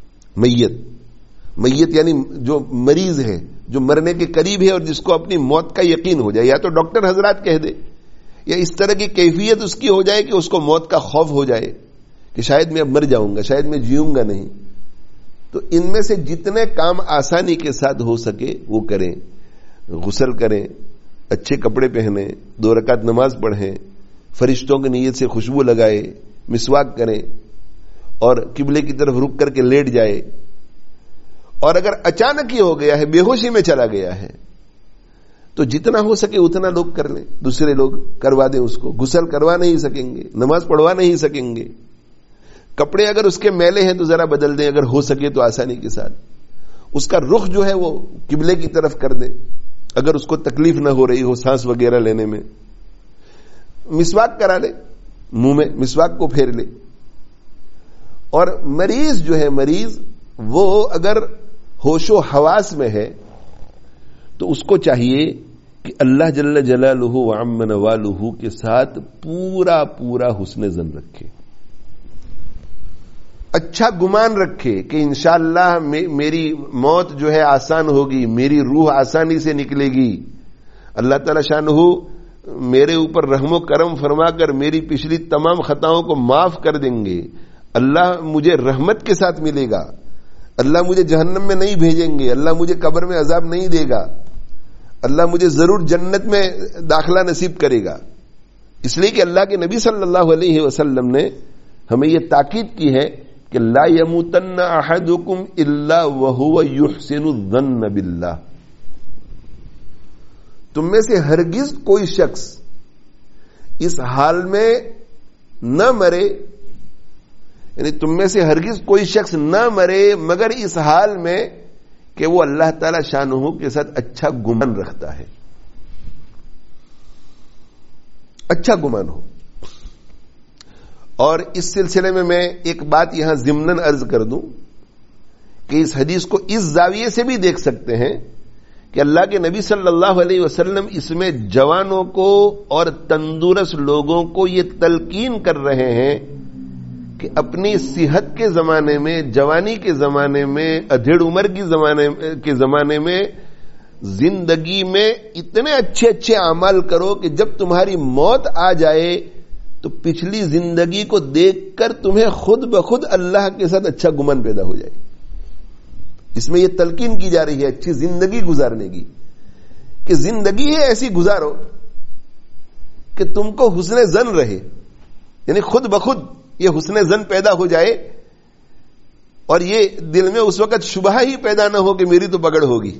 میت یعنی جو مریض ہے، جو مرنے کے قریب ہے اور جس کو اپنی موت کا یقین ہو جائے، یا تو ڈاکٹر حضرات کہہ دے یا اس طرح کی کیفیت اس کی ہو جائے کہ اس کو موت کا خوف ہو جائے کہ شاید میں اب مر جاؤں گا، شاید میں جیوں گا نہیں، تو ان میں سے جتنے کام آسانی کے ساتھ ہو سکے وہ کریں. غسل کریں, اچھے کپڑے پہنیں, 2 رکعت نماز پڑھیں, فرشتوں کی نیت سے خوشبو لگائے, مسواک کریں اور قبلے کی طرف رک کر کے لیٹ جائے. اور اگر اچانک ہی ہو گیا ہے, بے ہوشی میں چلا گیا ہے, تو جتنا ہو سکے اتنا لوگ کر لیں, دوسرے لوگ کروا دیں اس کو. غسل کروا نہیں سکیں گے, نماز پڑھوا نہیں سکیں گے, کپڑے اگر اس کے میلے ہیں تو ذرا بدل دیں, اگر ہو سکے تو آسانی کے ساتھ. اس کا رخ جو ہے وہ قبلے کی طرف کر دیں اگر اس کو تکلیف نہ ہو رہی ہو سانس وغیرہ لینے میں. مسواک کرا لے, منہ میں مسواک کو پھیر لے. اور مریض جو ہے, مریض وہ اگر ہوش و حواس میں ہے تو اس کو چاہیے کہ اللہ جل جلالہ وعم نوالہ کے ساتھ پورا پورا حسن ظن رکھے, اچھا گمان رکھے کہ انشاءاللہ میری موت جو ہے آسان ہوگی, میری روح آسانی سے نکلے گی, اللہ تعالی شانہ میرے اوپر رحم و کرم فرما کر میری پچھلی تمام خطاؤں کو معاف کر دیں گے, اللہ مجھے رحمت کے ساتھ ملے گا, اللہ مجھے جہنم میں نہیں بھیجیں گے, اللہ مجھے قبر میں عذاب نہیں دے گا, اللہ مجھے ضرور جنت میں داخلہ نصیب کرے گا. اس لیے کہ اللہ کے نبی صلی اللہ علیہ وسلم نے ہمیں یہ تاکید کی ہے کہ لا یموتن احدکم الا وهو یحسن الظن باللہ. تم میں سے ہرگز کوئی شخص اس حال میں نہ مرے, یعنی تم میں سے ہرگز کوئی شخص نہ مرے مگر اس حال میں کہ وہ اللہ تعالی شانہ کے ساتھ اچھا گمان رکھتا ہے, اچھا گمان ہو. اور اس سلسلے میں ایک بات یہاں ضمناً عرض کر دوں کہ اس حدیث کو اس زاویے سے بھی دیکھ سکتے ہیں کہ اللہ کے نبی صلی اللہ علیہ وسلم اس میں جوانوں کو اور تندرست لوگوں کو یہ تلقین کر رہے ہیں کہ اپنی صحت کے زمانے میں, جوانی کے زمانے میں, ادھیڑ عمر کے زمانے میں زندگی میں اتنے اچھے اچھے اعمال کرو کہ جب تمہاری موت آ جائے تو پچھلی زندگی کو دیکھ کر تمہیں خود بخود اللہ کے ساتھ اچھا گمان پیدا ہو جائے. اس میں یہ تلقین کی جا رہی ہے اچھی زندگی گزارنے کی, کہ زندگی ہے ایسی گزارو کہ تم کو حسن ظن رہے, یعنی خود بخود یہ حسن ظن پیدا ہو جائے اور یہ دل میں اس وقت شبہ ہی پیدا نہ ہو کہ میری تو پکڑ ہوگی.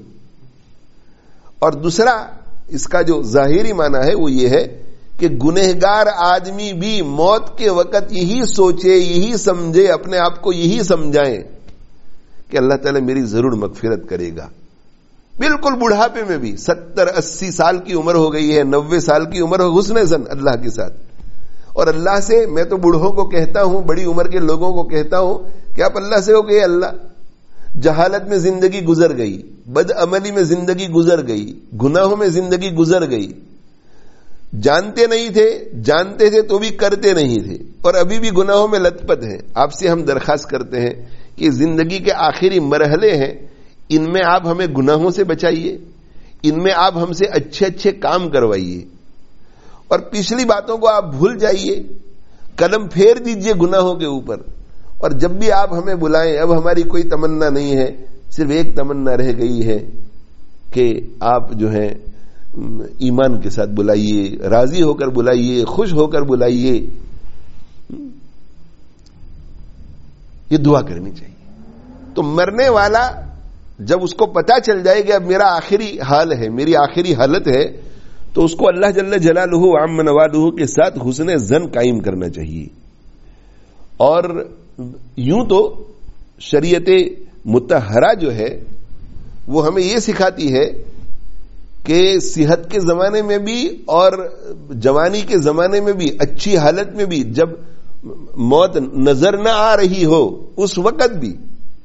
اور دوسرا اس کا جو ظاہری معنی ہے وہ یہ ہے کہ گنہگار آدمی بھی موت کے وقت یہی سوچے, یہی سمجھے, اپنے آپ کو یہی سمجھائیں کہ اللہ تعالیٰ میری ضرور مغفرت کرے گا. بالکل بڑھاپے میں بھی 70-80 سال کی عمر ہو گئی ہے, 90 سال کی عمر ہو, حسن ظن اللہ کے ساتھ. اور اللہ سے میں تو بوڑھوں کو کہتا ہوں, بڑی عمر کے لوگوں کو کہتا ہوں کہ آپ اللہ سے ہو کہ اللہ جہالت میں زندگی گزر گئی, بدعملی میں زندگی گزر گئی, گناہوں میں زندگی گزر گئی, جانتے نہیں تھے, جانتے تھے تو بھی کرتے نہیں تھے, اور ابھی بھی گناہوں میں لت پت ہیں. آپ سے ہم درخواست کرتے ہیں کہ زندگی کے آخری مرحلے ہیں, ان میں آپ ہمیں گناہوں سے بچائیے, ان میں آپ ہم سے اچھے اچھے کام کروائیے, اور پچھلی باتوں کو آپ بھول جائیے, قلم پھیر دیجئے گناہوں کے اوپر. اور جب بھی آپ ہمیں بلائیں, اب ہماری کوئی تمنا نہیں ہے, صرف ایک تمنا رہ گئی ہے کہ آپ جو ہیں ایمان کے ساتھ بلائیے, راضی ہو کر بلائیے, خوش ہو کر بلائیے. یہ دعا کرنی چاہیے. تو مرنے والا جب اس کو پتا چل جائے کہ اب میرا آخری حال ہے, میری آخری حالت ہے, تو اس کو اللہ جل جلالہ وعم نوالہ کے ساتھ حسن ظن قائم کرنا چاہیے. اور یوں تو شریعت مطہرہ جو ہے وہ ہمیں یہ سکھاتی ہے کہ صحت کے زمانے میں بھی اور جوانی کے زمانے میں بھی, اچھی حالت میں بھی, جب موت نظر نہ آ رہی ہو اس وقت بھی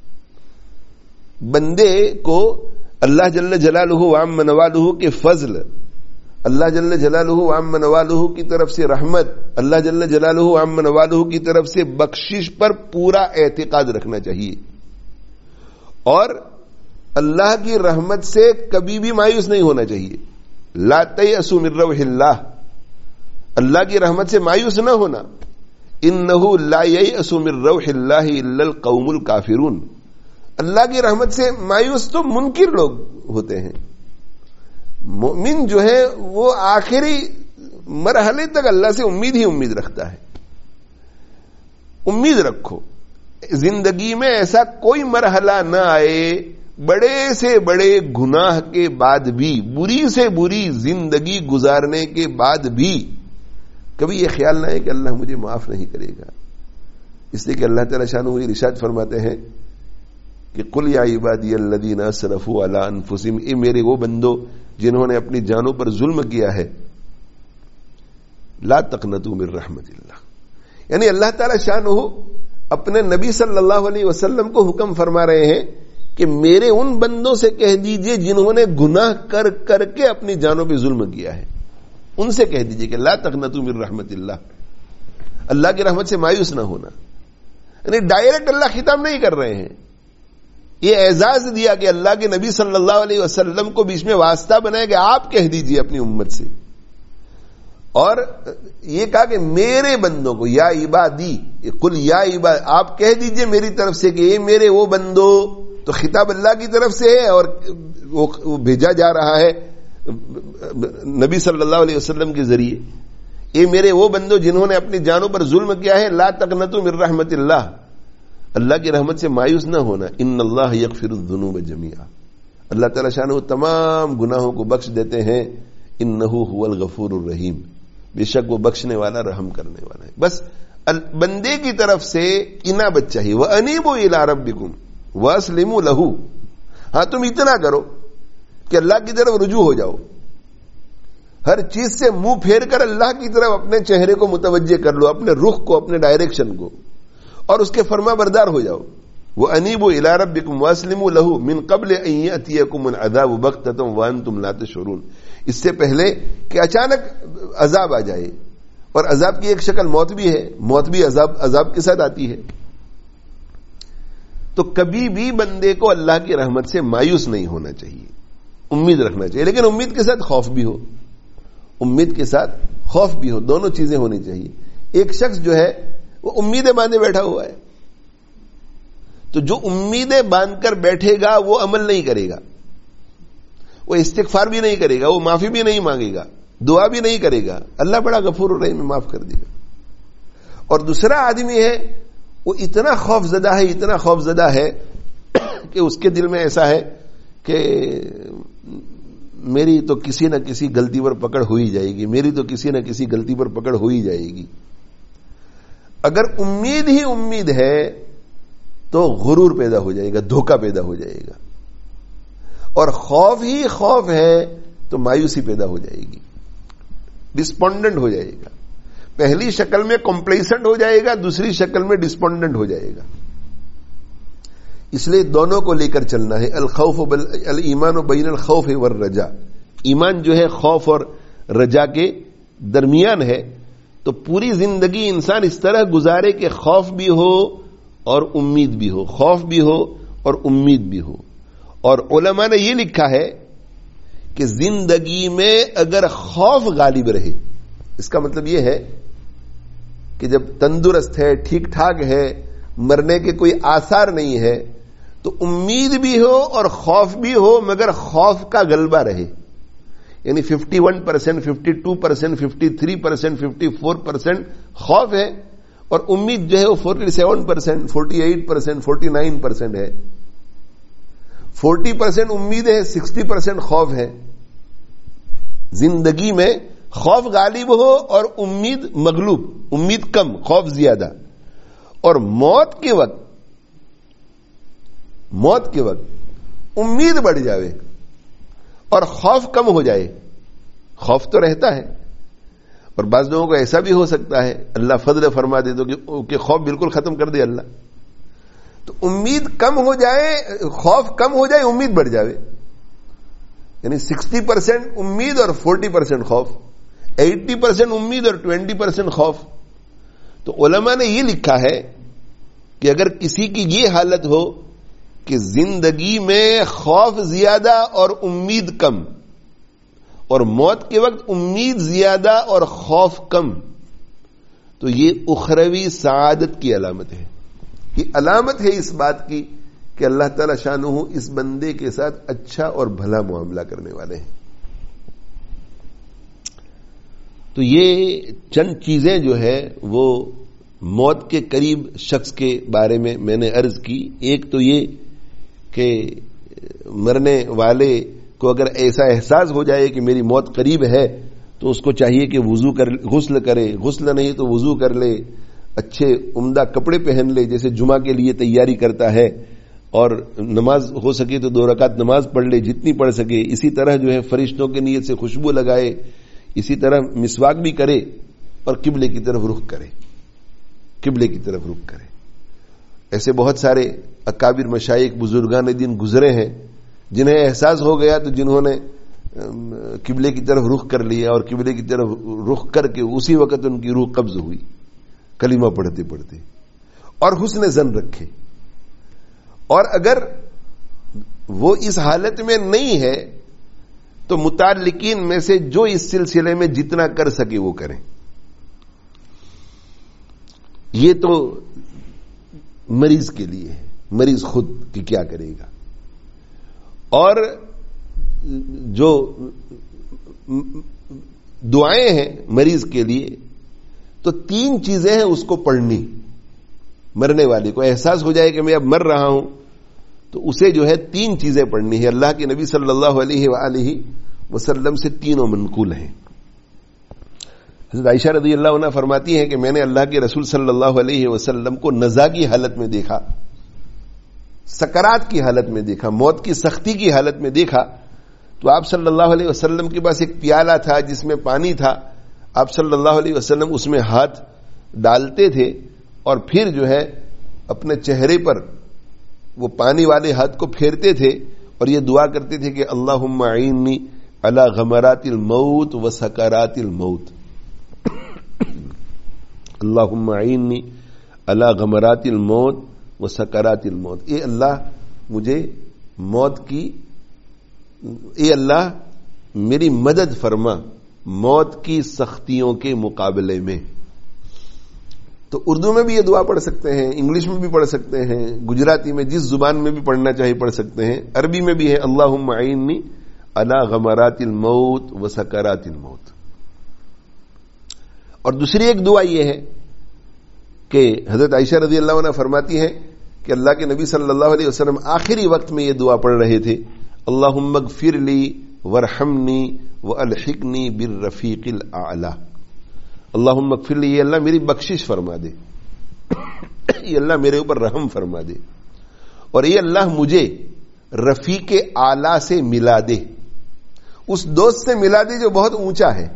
بندے کو اللہ جل جلالہ وعم نوالہ کے فضل, اللہ جل جلالہ وعم نوالہ کی طرف سے رحمت, اللہ جل جلالہ وعم نوالہ کی طرف سے بخشش پر پورا اعتقاد رکھنا چاہیے. اور اللہ کی رحمت سے کبھی بھی مایوس نہیں ہونا چاہیے. لا تیأسوا من روح اللہ, اللہ کی رحمت سے مایوس نہ ہونا. انہ لا ییأس من روح اللہ الا القوم الکافرون, اللہ کی رحمت سے مایوس تو منکر لوگ ہوتے ہیں. مومن جو ہے وہ آخری مرحلے تک اللہ سے امید ہی امید رکھتا ہے. امید رکھو زندگی میں ایسا کوئی مرحلہ نہ آئے بڑے سے بڑے گناہ کے بعد بھی, بری سے بری زندگی گزارنے کے بعد بھی کبھی یہ خیال نہ ہے کہ اللہ مجھے معاف نہیں کرے گا. اس لیے کہ اللہ تعالی شانہ ارشاد فرماتے ہیں کہ قل یا عبادی الذین اسرفوا علی انفسہم, اے میرے وہ بندو جنہوں نے اپنی جانوں پر ظلم کیا ہے, لا تقنطوا من رحمت اللہ. یعنی اللہ تعالی شانہ اپنے نبی صلی اللہ علیہ وسلم کو حکم فرما رہے ہیں کہ میرے ان بندوں سے کہہ دیجئے جنہوں نے گناہ کر کر کے اپنی جانوں پہ ظلم کیا ہے, ان سے کہہ دیجئے کہ لا تقنطوا من رحمت اللہ, اللہ کی رحمت سے مایوس نہ ہونا. یعنی ڈائریکٹ اللہ خطاب نہیں کر رہے ہیں, یہ اعزاز دیا کہ اللہ کے نبی صلی اللہ علیہ وسلم کو بیچ میں واسطہ بنایا کہ آپ کہہ دیجئے اپنی امت سے, اور یہ کہا کہ میرے بندوں کو, یا عبادی, قل یا عباد, آپ کہہ دیجئے میری طرف سے کہ یہ میرے وہ بندو. تو خطاب اللہ کی طرف سے ہے اور وہ بھیجا جا رہا ہے نبی صلی اللہ علیہ وسلم کے ذریعے. یہ میرے وہ بندو جنہوں نے اپنی جانوں پر ظلم کیا ہے, لا تقنطوا من رحمت اللہ, اللہ کی رحمت سے مایوس نہ ہونا. ان اللہ یغفر الذنوب جميعا, اللہ تعالی شانہ تمام گناہوں کو بخش دیتے ہیں. انہ هو الغفور الرحیم, بے شک وہ بخشنے والا رحم کرنے والا ہے. بس بندے کی طرف سے انابت چاہیے. وانیبوا الی ربکم واسلموا لہ, ہاں تم اتنا کرو کہ اللہ کی طرف رجوع ہو جاؤ, ہر چیز سے منہ پھیر کر اللہ کی طرف اپنے چہرے کو متوجہ کر لو, اپنے رخ کو, اپنے ڈائریکشن کو, اور اس کے فرما بردار ہو جاؤ. وانیبوا الی ربکم واسلموا لہ من قبل ان یاتیکم العذاب بغتۃ وانتم لا تشعرون, اس سے پہلے کہ اچانک عذاب آ جائے. اور عذاب کی ایک شکل موت بھی ہے, موت بھی عذاب کے ساتھ آتی ہے. تو کبھی بھی بندے کو اللہ کی رحمت سے مایوس نہیں ہونا چاہیے, امید رکھنا چاہیے, لیکن امید کے ساتھ خوف بھی ہو, امید کے ساتھ خوف بھی ہو, دونوں چیزیں ہونی چاہیے. ایک شخص جو ہے وہ امیدیں باندھے بیٹھا ہوا ہے, تو جو امیدیں باندھ کر بیٹھے گا وہ عمل نہیں کرے گا, وہ استغفار بھی نہیں کرے گا, وہ معافی بھی نہیں مانگے گا, دعا بھی نہیں کرے گا. اللہ بڑا غفور الرحیم میں معاف کر دے گا. اور دوسرا آدمی ہے وہ اتنا خوف زدہ ہے, اتنا خوف زدہ ہے کہ اس کے دل میں ایسا ہے کہ میری تو کسی نہ کسی غلطی پر پکڑ ہو ہی جائے گی, میری تو کسی نہ کسی غلطی پر پکڑ ہو ہی جائے گی. اگر امید ہی امید ہے تو غرور پیدا ہو جائے گا, دھوکہ پیدا ہو جائے گا, اور خوف ہی خوف ہے تو مایوسی پیدا ہو جائے گی, ڈسپونڈنٹ ہو جائے گا. پہلی شکل میں کمپلیسنٹ ہو جائے گا, دوسری شکل میں ڈسپونڈنٹ ہو جائے گا. اس لیے دونوں کو لے کر چلنا ہے. الخوف الایمان بین الخوف والرجا, ایمان جو ہے خوف اور رجا کے درمیان ہے. تو پوری زندگی انسان اس طرح گزارے کہ خوف بھی ہو اور امید بھی ہو, خوف بھی ہو اور امید بھی ہو. اور علماء نے یہ لکھا ہے کہ زندگی میں اگر خوف غالب رہے, اس کا مطلب یہ ہے کہ جب تندرست ہے, ٹھیک ٹھاک ہے, مرنے کے کوئی آثار نہیں ہے, تو امید بھی ہو اور خوف بھی ہو, مگر خوف کا غلبہ رہے. یعنی 51%, 52%, 53%, 54% خوف ہے, اور امید جو ہے وہ 47%, 48%, 49% ہے. 40% امید ہے, 60% خوف ہے. زندگی میں خوف غالب ہو اور امید مغلوب, امید کم, خوف زیادہ. اور موت کے وقت امید بڑھ جاوے اور خوف کم ہو جائے. خوف تو رہتا ہے, اور بعض لوگوں کو ایسا بھی ہو سکتا ہے اللہ فضل فرما دے تو کہ خوف بالکل ختم کر دے اللہ, تو امید کم ہو جائے, خوف کم ہو جائے, امید بڑھ جاوے. یعنی 60% امید اور 40% خوف, 80% امید اور 20% خوف. تو علماء نے یہ لکھا ہے کہ اگر کسی کی یہ حالت ہو کہ زندگی میں خوف زیادہ اور امید کم, اور موت کے وقت امید زیادہ اور خوف کم, تو یہ اخروی سعادت کی علامت ہے. یہ علامت ہے اس بات کی کہ اللہ تعالی شانہ اس بندے کے ساتھ اچھا اور بھلا معاملہ کرنے والے ہیں. تو یہ چند چیزیں جو ہے وہ موت کے قریب شخص کے بارے میں نے عرض کی. ایک تو یہ کہ مرنے والے کو اگر ایسا احساس ہو جائے کہ میری موت قریب ہے تو اس کو چاہیے کہ غسل کرے، غسل نہیں تو وضو کر لے، اچھے عمدہ کپڑے پہن لے جیسے جمعہ کے لیے تیاری کرتا ہے، اور نماز ہو سکے تو 2 رکعت نماز پڑھ لے جتنی پڑھ سکے. اسی طرح جو ہے فرشتوں کی نیت سے خوشبو لگائے، اسی طرح مسواک بھی کرے اور قبلے کی طرف رخ کرے، قبلے کی طرف رخ کرے. ایسے بہت سارے اکابر مشائخ بزرگان دین گزرے ہیں جنہیں احساس ہو گیا تو جنہوں نے قبلے کی طرف رخ کر لیا اور قبلے کی طرف رخ کر کے اسی وقت ان کی روح قبض ہوئی کلمہ پڑھتے پڑھتے. اور حسن ظن رکھے، اور اگر وہ اس حالت میں نہیں ہے تو متعلقین میں سے جو اس سلسلے میں جتنا کر سکے وہ کریں. یہ تو مریض کے لیے ہے، مریض خود کی کیا کرے گا. اور جو دعائیں ہیں مریض کے لیے تو 3 چیزیں ہیں اس کو پڑھنی. مرنے والے کو احساس ہو جائے کہ میں اب مر رہا ہوں تو اسے جو ہے 3 چیزیں پڑھنی ہے. اللہ کے نبی صلی اللہ علیہ وآلہ وسلم سے تینوں منقول ہیں. حضرت عائشہ رضی اللہ عنہ فرماتی ہیں کہ میں نے اللہ کے رسول صلی اللہ علیہ وسلم کو نزا کی حالت میں دیکھا، سکرات کی حالت میں دیکھا، موت کی سختی کی حالت میں دیکھا. تو آپ صلی اللہ علیہ وسلم کے پاس ایک پیالہ تھا جس میں پانی تھا. آپ صلی اللہ علیہ وسلم اس میں ہاتھ ڈالتے تھے اور پھر جو ہے اپنے چہرے پر وہ پانی والے ہاتھ کو پھیرتے تھے اور یہ دعا کرتے تھے کہ اللہم اعیننی علی غمرات الموت و سکرات الموت. اللہم اعیننی علی غمرات الموت و سکرات الموت. اے اللہ مجھے موت کی، اے اللہ میری مدد فرما موت کی سختیوں کے مقابلے میں. تو اردو میں بھی یہ دعا پڑھ سکتے ہیں، انگلش میں بھی پڑھ سکتے ہیں، گجراتی میں جس زبان میں بھی پڑھنا چاہیے پڑھ سکتے ہیں، عربی میں بھی ہے اللہم اعیننی علی غمرات الموت و سکرات الموت. اور دوسری ایک دعا یہ ہے کہ حضرت عائشہ رضی اللہ عنہ فرماتی ہیں کہ اللہ کے نبی صلی اللہ علیہ وسلم آخری وقت میں یہ دعا پڑھ رہے تھے اللہم اغفر لی ورحمنی والحقنی بالرفیق الاعلی. اللہم اغفر لی، یہ اللہ میری بخشش فرما دے، یہ اللہ میرے اوپر رحم فرما دے، اور یہ اللہ مجھے رفیق اعلی سے ملا دے، اس دوست سے ملا دے جو بہت اونچا ہے،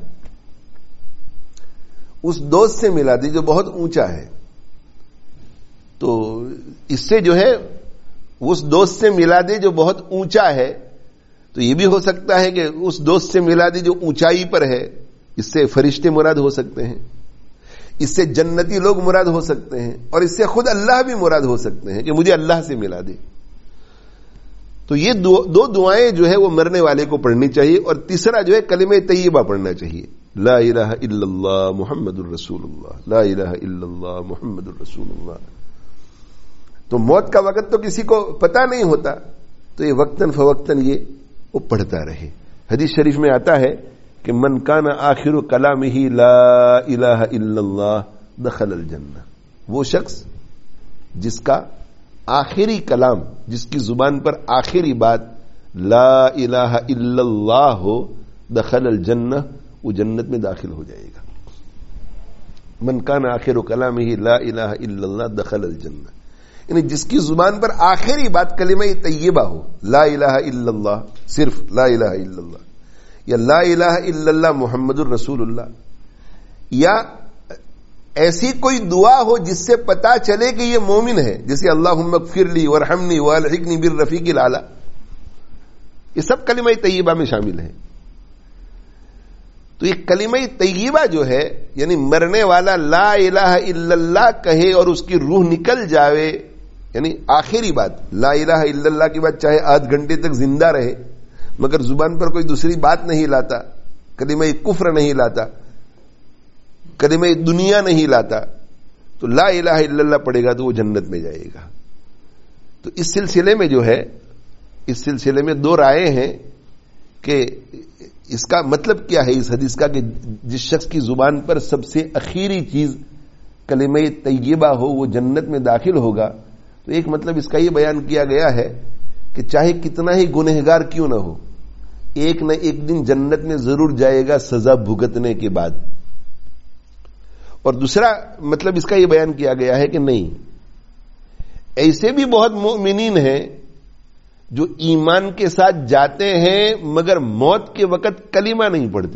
اس دوست سے ملا دے جو بہت اونچا ہے. تو اس سے جو ہے اس دوست سے ملا دے جو بہت اونچا ہے. تو یہ بھی ہو سکتا ہے کہ اس دوست سے ملا دے جو اونچائی پر ہے، اس سے فرشتے مراد ہو سکتے ہیں، اس سے جنتی لوگ مراد ہو سکتے ہیں، اور اس سے خود اللہ بھی مراد ہو سکتے ہیں کہ مجھے اللہ سے ملا دے. تو یہ دو دعائیں جو ہے وہ مرنے والے کو پڑھنی چاہیے. اور تیسرا جو ہے کلمہ طیبہ پڑھنا چاہیے، لا الہ الا اللہ محمد الرسول اللہ، لا الہ الا اللہ محمد الرسول اللہ. تو موت کا وقت تو کسی کو پتہ نہیں ہوتا، تو یہ وقتاً فوقتاً یہ وہ پڑھتا رہے. حدیث شریف میں آتا ہے کہ من کان آخر کلامہ لا الہ الا اللہ دخل الجنہ. وہ شخص جس کا آخری کلام، جس کی زبان پر آخری بات لا الہ الا اللہ ہو، دخل الجنہ، وہ جنت میں داخل ہو جائے گا. من کان آخر کلامہ لا الہ الا اللہ دخل الجنہ، یعنی جس کی زبان پر آخری بات کلمہ طیبہ ہو، لا الہ الا اللہ، صرف لا الہ الا اللہ، یا لا الہ الا اللہ محمد الرسول اللہ، یا ایسی کوئی دعا ہو جس سے پتا چلے کہ یہ مومن ہے، جیسے اللہم اغفر لی ورحمنی والحقنی بالرفیق الاعلی. یہ سب کلمہ طیبہ میں شامل ہیں. تو یہ کلمہ طیبہ جو ہے، یعنی مرنے والا لا الہ الا اللہ کہے اور اس کی روح نکل جاوے، یعنی آخری بات لا الہ الا اللہ کی بات، چاہے آدھ گھنٹے تک زندہ رہے مگر زبان پر کوئی دوسری بات نہیں لاتا، کلمہ کفر نہیں لاتا، کلمہ دنیا نہیں لاتا، تو لا الہ الا اللہ پڑھے گا تو وہ جنت میں جائے گا. تو اس سلسلے میں جو ہے، اس سلسلے میں دو رائے ہیں کہ اس کا مطلب کیا ہے اس حدیث کا، کہ جس شخص کی زبان پر سب سے اخیری چیز کلمہ طیبہ ہو وہ جنت میں داخل ہوگا. تو ایک مطلب اس کا یہ بیان کیا گیا ہے کہ چاہے کتنا ہی گنہگار کیوں نہ ہو، ایک نہ ایک دن جنت میں ضرور جائے گا سزا بھگتنے کے بعد. اور دوسرا مطلب اس کا یہ بیان کیا گیا ہے کہ نہیں، ایسے بھی بہت مومنین ہیں جو ایمان کے ساتھ جاتے ہیں مگر موت کے وقت کلمہ نہیں پڑھتے.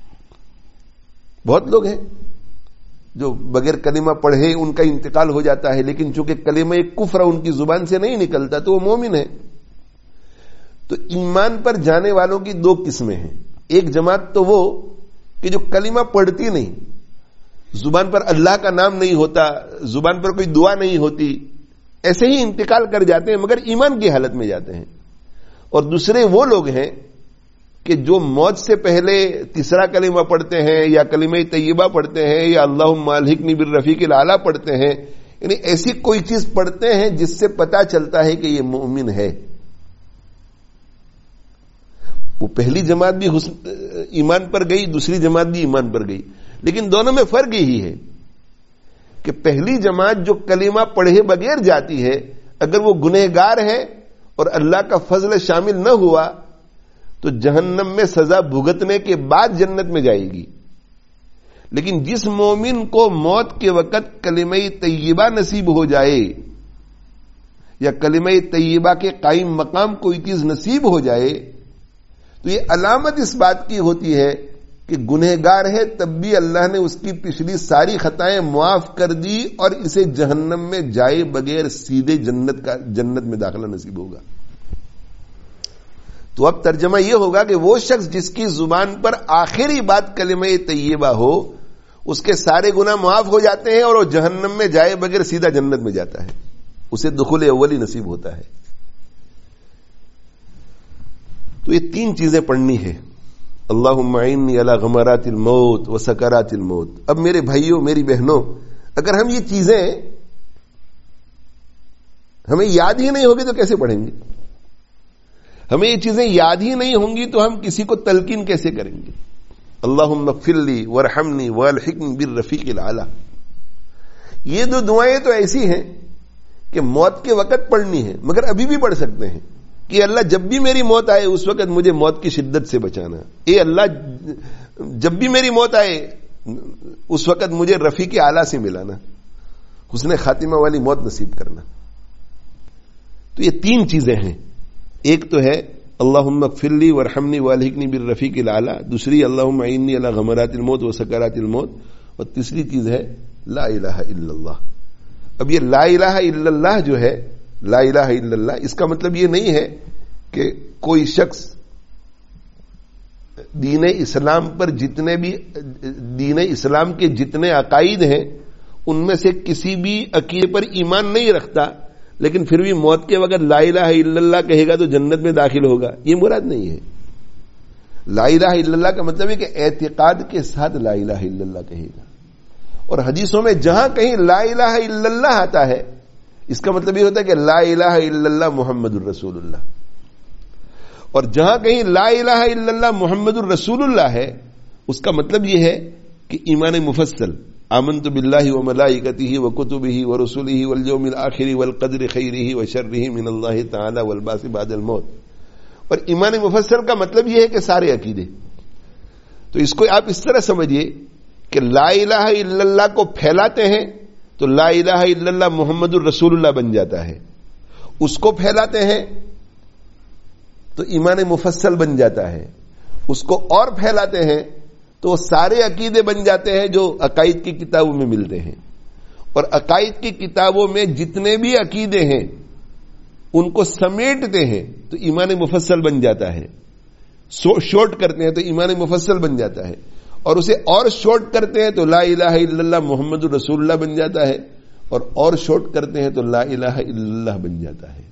بہت لوگ ہیں جو بغیر کلمہ پڑھے ان کا انتقال ہو جاتا ہے، لیکن چونکہ کلمہ کفر ان کی زبان سے نہیں نکلتا تو وہ مومن ہے. تو ایمان پر جانے والوں کی دو قسمیں ہیں. ایک جماعت تو وہ کہ جو کلمہ پڑھتی نہیں، زبان پر اللہ کا نام نہیں ہوتا، زبان پر کوئی دعا نہیں ہوتی، ایسے ہی انتقال کر جاتے ہیں مگر ایمان کی حالت میں جاتے ہیں. اور دوسرے وہ لوگ ہیں کہ جو موت سے پہلے تیسرا کلمہ پڑھتے ہیں یا کلمہ طیبہ پڑھتے ہیں یا اللہم الحقنی بالرفیق الاعلی پڑھتے ہیں، یعنی ایسی کوئی چیز پڑھتے ہیں جس سے پتا چلتا ہے کہ یہ مومن ہے. وہ پہلی جماعت بھی ایمان پر گئی، دوسری جماعت بھی ایمان پر گئی، لیکن دونوں میں فرق یہی ہے کہ پہلی جماعت جو کلمہ پڑھے بغیر جاتی ہے، اگر وہ گنہگار ہے اور اللہ کا فضل شامل نہ ہوا تو جہنم میں سزا بھگتنے کے بعد جنت میں جائے گی. لیکن جس مومن کو موت کے وقت کلمہ طیبہ نصیب ہو جائے یا کلمہ طیبہ کے قائم مقام کوئی چیز نصیب ہو جائے تو یہ علامت اس بات کی ہوتی ہے کہ گنہگار ہے تب بھی اللہ نے اس کی پچھلی ساری خطائیں معاف کر دی اور اسے جہنم میں جائے بغیر سیدھے جنت میں داخلہ نصیب ہوگا. تو اب ترجمہ یہ ہوگا کہ وہ شخص جس کی زبان پر آخری بات کلمہ طیبہ ہو اس کے سارے گناہ معاف ہو جاتے ہیں اور وہ جہنم میں جائے بغیر سیدھا جنت میں جاتا ہے، اسے دخول اولی نصیب ہوتا ہے. تو یہ تین چیزیں پڑھنی ہے. اللہم اعنی علی غمرات الموت و سکرات الموت. اب میرے بھائیوں میری بہنوں، اگر ہم یہ چیزیں ہمیں یاد ہی نہیں ہوگی تو کیسے پڑھیں گے؟ ہمیں یہ چیزیں یاد ہی نہیں ہوں گی تو ہم کسی کو تلقین کیسے کریں گے؟ اللہم اغفر لی وارحمنی والحقنی بالرفیق الاعلی. یہ دو دعائیں تو ایسی ہیں کہ موت کے وقت پڑھنی ہے، مگر ابھی بھی پڑھ سکتے ہیں کہ اللہ جب بھی میری موت آئے اس وقت مجھے موت کی شدت سے بچانا. اے اللہ جب بھی میری موت آئے اس وقت مجھے رفیق اعلیٰ سے ملانا، حسن خاتمہ والی موت نصیب کرنا. تو یہ تین چیزیں ہیں. ایک تو ہے اللہم اغفر لی وارحمنی والحقنی بالرفیق الاعلی، دوسری اللہم اعنی علی غمرات الموت و سکرات الموت، اور تیسری چیز ہے لا الہ الا اللہ. اب یہ لا الہ الا اللہ جو ہے، لا الہ الا اللہ، اس کا مطلب یہ نہیں ہے کہ کوئی شخص دین اسلام پر جتنے بھی دین اسلام کے جتنے عقائد ہیں ان میں سے کسی بھی عقیدے پر ایمان نہیں رکھتا لیکن پھر بھی موت کے وقت لا الہ الا اللہ کہے گا تو جنت میں داخل ہوگا. یہ مراد نہیں ہے. لا الہ الا اللہ کا مطلب ہے کہ اعتقاد کے ساتھ لا الہ الا اللہ کہے گا. اور حدیثوں میں جہاں کہیں لا الہ الا اللہ آتا ہے اس کا مطلب یہ ہوتا ہے کہ لا الہ الا اللہ محمد الرسول اللہ. اور جہاں کہیں لا الہ الا اللہ محمد الرسول اللہ ہے اس کا مطلب یہ ہے کہ ایمان مفصل، آمنت باللہ وملائکتہ وکتبہ ورسلہ والیوم الآخر والقدر خیرہ وشرہ من اللہ تعالی والبعث بعد الموت. اور ایمان مفصل کا مطلب یہ ہے کہ سارے عقیدے. تو اس کو آپ اس طرح سمجھیے کہ لا الہ الا اللہ کو پھیلاتے ہیں تو لا الہ الا اللہ محمد الرسول اللہ بن جاتا ہے، اس کو پھیلاتے ہیں تو ایمان مفصل بن جاتا ہے، اس کو اور پھیلاتے ہیں تو سارے عقیدے بن جاتے ہیں جو عقائد کی کتابوں میں ملتے ہیں. اور عقائد کی کتابوں میں جتنے بھی عقیدے ہیں ان کو سمیٹتے ہیں تو ایمان مفصل بن جاتا ہے. شارٹ کرتے ہیں تو ایمان مفصل بن جاتا ہے، اور اسے اور شارٹ کرتے ہیں تو لا الہ الا اللہ محمد الرسول اللہ بن جاتا ہے، اور شارٹ کرتے ہیں تو لا الہ الا اللہ بن جاتا ہے.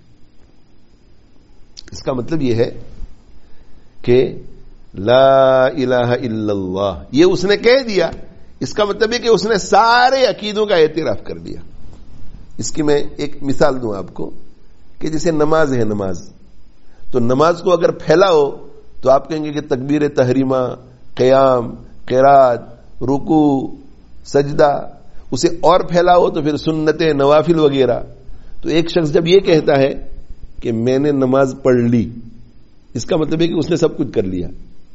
اس کا مطلب یہ ہے کہ لا الہ الا اللہ یہ اس نے کہہ دیا، اس کا مطلب ہے کہ اس نے سارے عقیدوں کا اعتراف کر دیا. اس کی میں ایک مثال دوں آپ کو کہ جیسے نماز ہے نماز، تو نماز کو اگر پھیلاؤ تو آپ کہیں گے کہ تکبیر تحریمہ، قیام، قرات، رکوع، سجدہ، اسے اور پھیلاؤ تو پھر سنتیں، نوافل وغیرہ. تو ایک شخص جب یہ کہتا ہے کہ میں نے نماز پڑھ لی، اس کا مطلب ہے کہ اس نے سب کچھ کر لیا.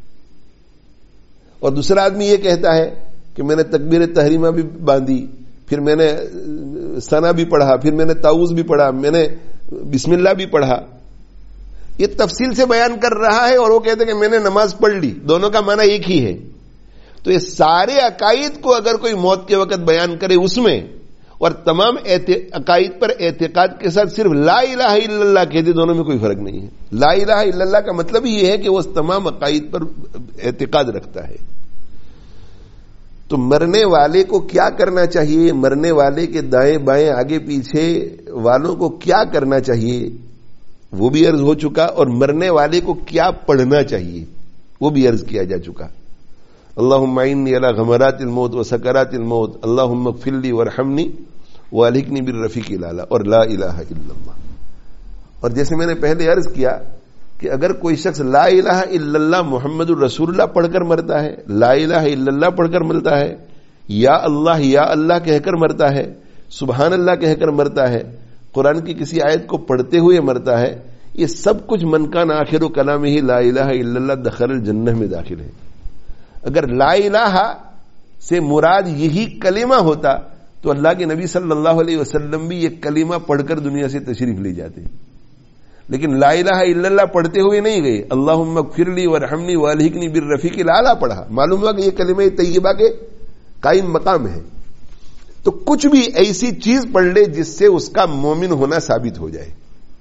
اور دوسرا آدمی یہ کہتا ہے کہ میں نے تکبیر تحریمہ بھی باندھی، پھر میں نے ثنا بھی پڑھا، پھر میں نے تعوذ بھی پڑھا، میں نے بسم اللہ بھی پڑھا. یہ تفصیل سے بیان کر رہا ہے اور وہ کہتے ہیں کہ میں نے نماز پڑھ لی. دونوں کا معنی ایک ہی ہے. تو یہ سارے عقائد کو اگر کوئی موت کے وقت بیان کرے اس میں، اور تمام عقائد پر اعتقاد کے ساتھ صرف لا الہ الا اللہ کہتے، دونوں میں کوئی فرق نہیں ہے. لا الہ الا اللہ کا مطلب یہ ہے کہ وہ تمام عقائد پر اعتقاد رکھتا ہے. تو مرنے والے کو کیا کرنا چاہیے، مرنے والے کے دائیں بائیں آگے پیچھے والوں کو کیا کرنا چاہیے وہ بھی عرض ہو چکا، اور مرنے والے کو کیا پڑھنا چاہیے وہ بھی عرض کیا جا چکا. اللہم اعنی علی غمرات الموت و سکرات الموت، اللہم اغفر لی وارحمنی والحقنی بالرفیق الاعلی، اور لا الہ الا اللہ. اور جیسے میں نے پہلے عرض کیا کہ اگر کوئی شخص لا الہ الا اللہ محمد الرسول اللہ پڑھ کر مرتا ہے، لا الہ الا اللہ پڑھ کر مرتا ہے، یا اللہ کہہ کر مرتا ہے، سبحان اللہ کہہ کر مرتا ہے، قرآن کی کسی آیت کو پڑھتے ہوئے مرتا ہے، یہ سب کچھ من کان آخر کلامہ لا الہ الا اللہ دخل الجنہ میں داخل ہے. اگر لا الہ سے مراد یہی کلمہ ہوتا تو اللہ کے نبی صلی اللہ علیہ وسلم بھی یہ کلمہ پڑھ کر دنیا سے تشریف لے جاتے. لیکن لا الہ الا اللہ پڑھتے ہوئے نہیں گئے، اللہم اغفر لی وارحمنی والحقنی بالرفیق الاعلی پڑھا. معلوم ہوا کہ یہ کلمہ طیبہ کے قائم مقام ہے. تو کچھ بھی ایسی چیز پڑھ لے جس سے اس کا مومن ہونا ثابت ہو جائے.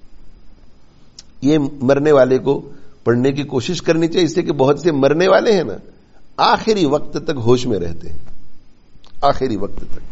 یہ مرنے والے کو پڑھنے کی کوشش کرنی چاہیے، اس سے کہ بہت سے مرنے والے ہیں نا آخری وقت تک ہوش میں رہتے ہیں. آخری وقت تک.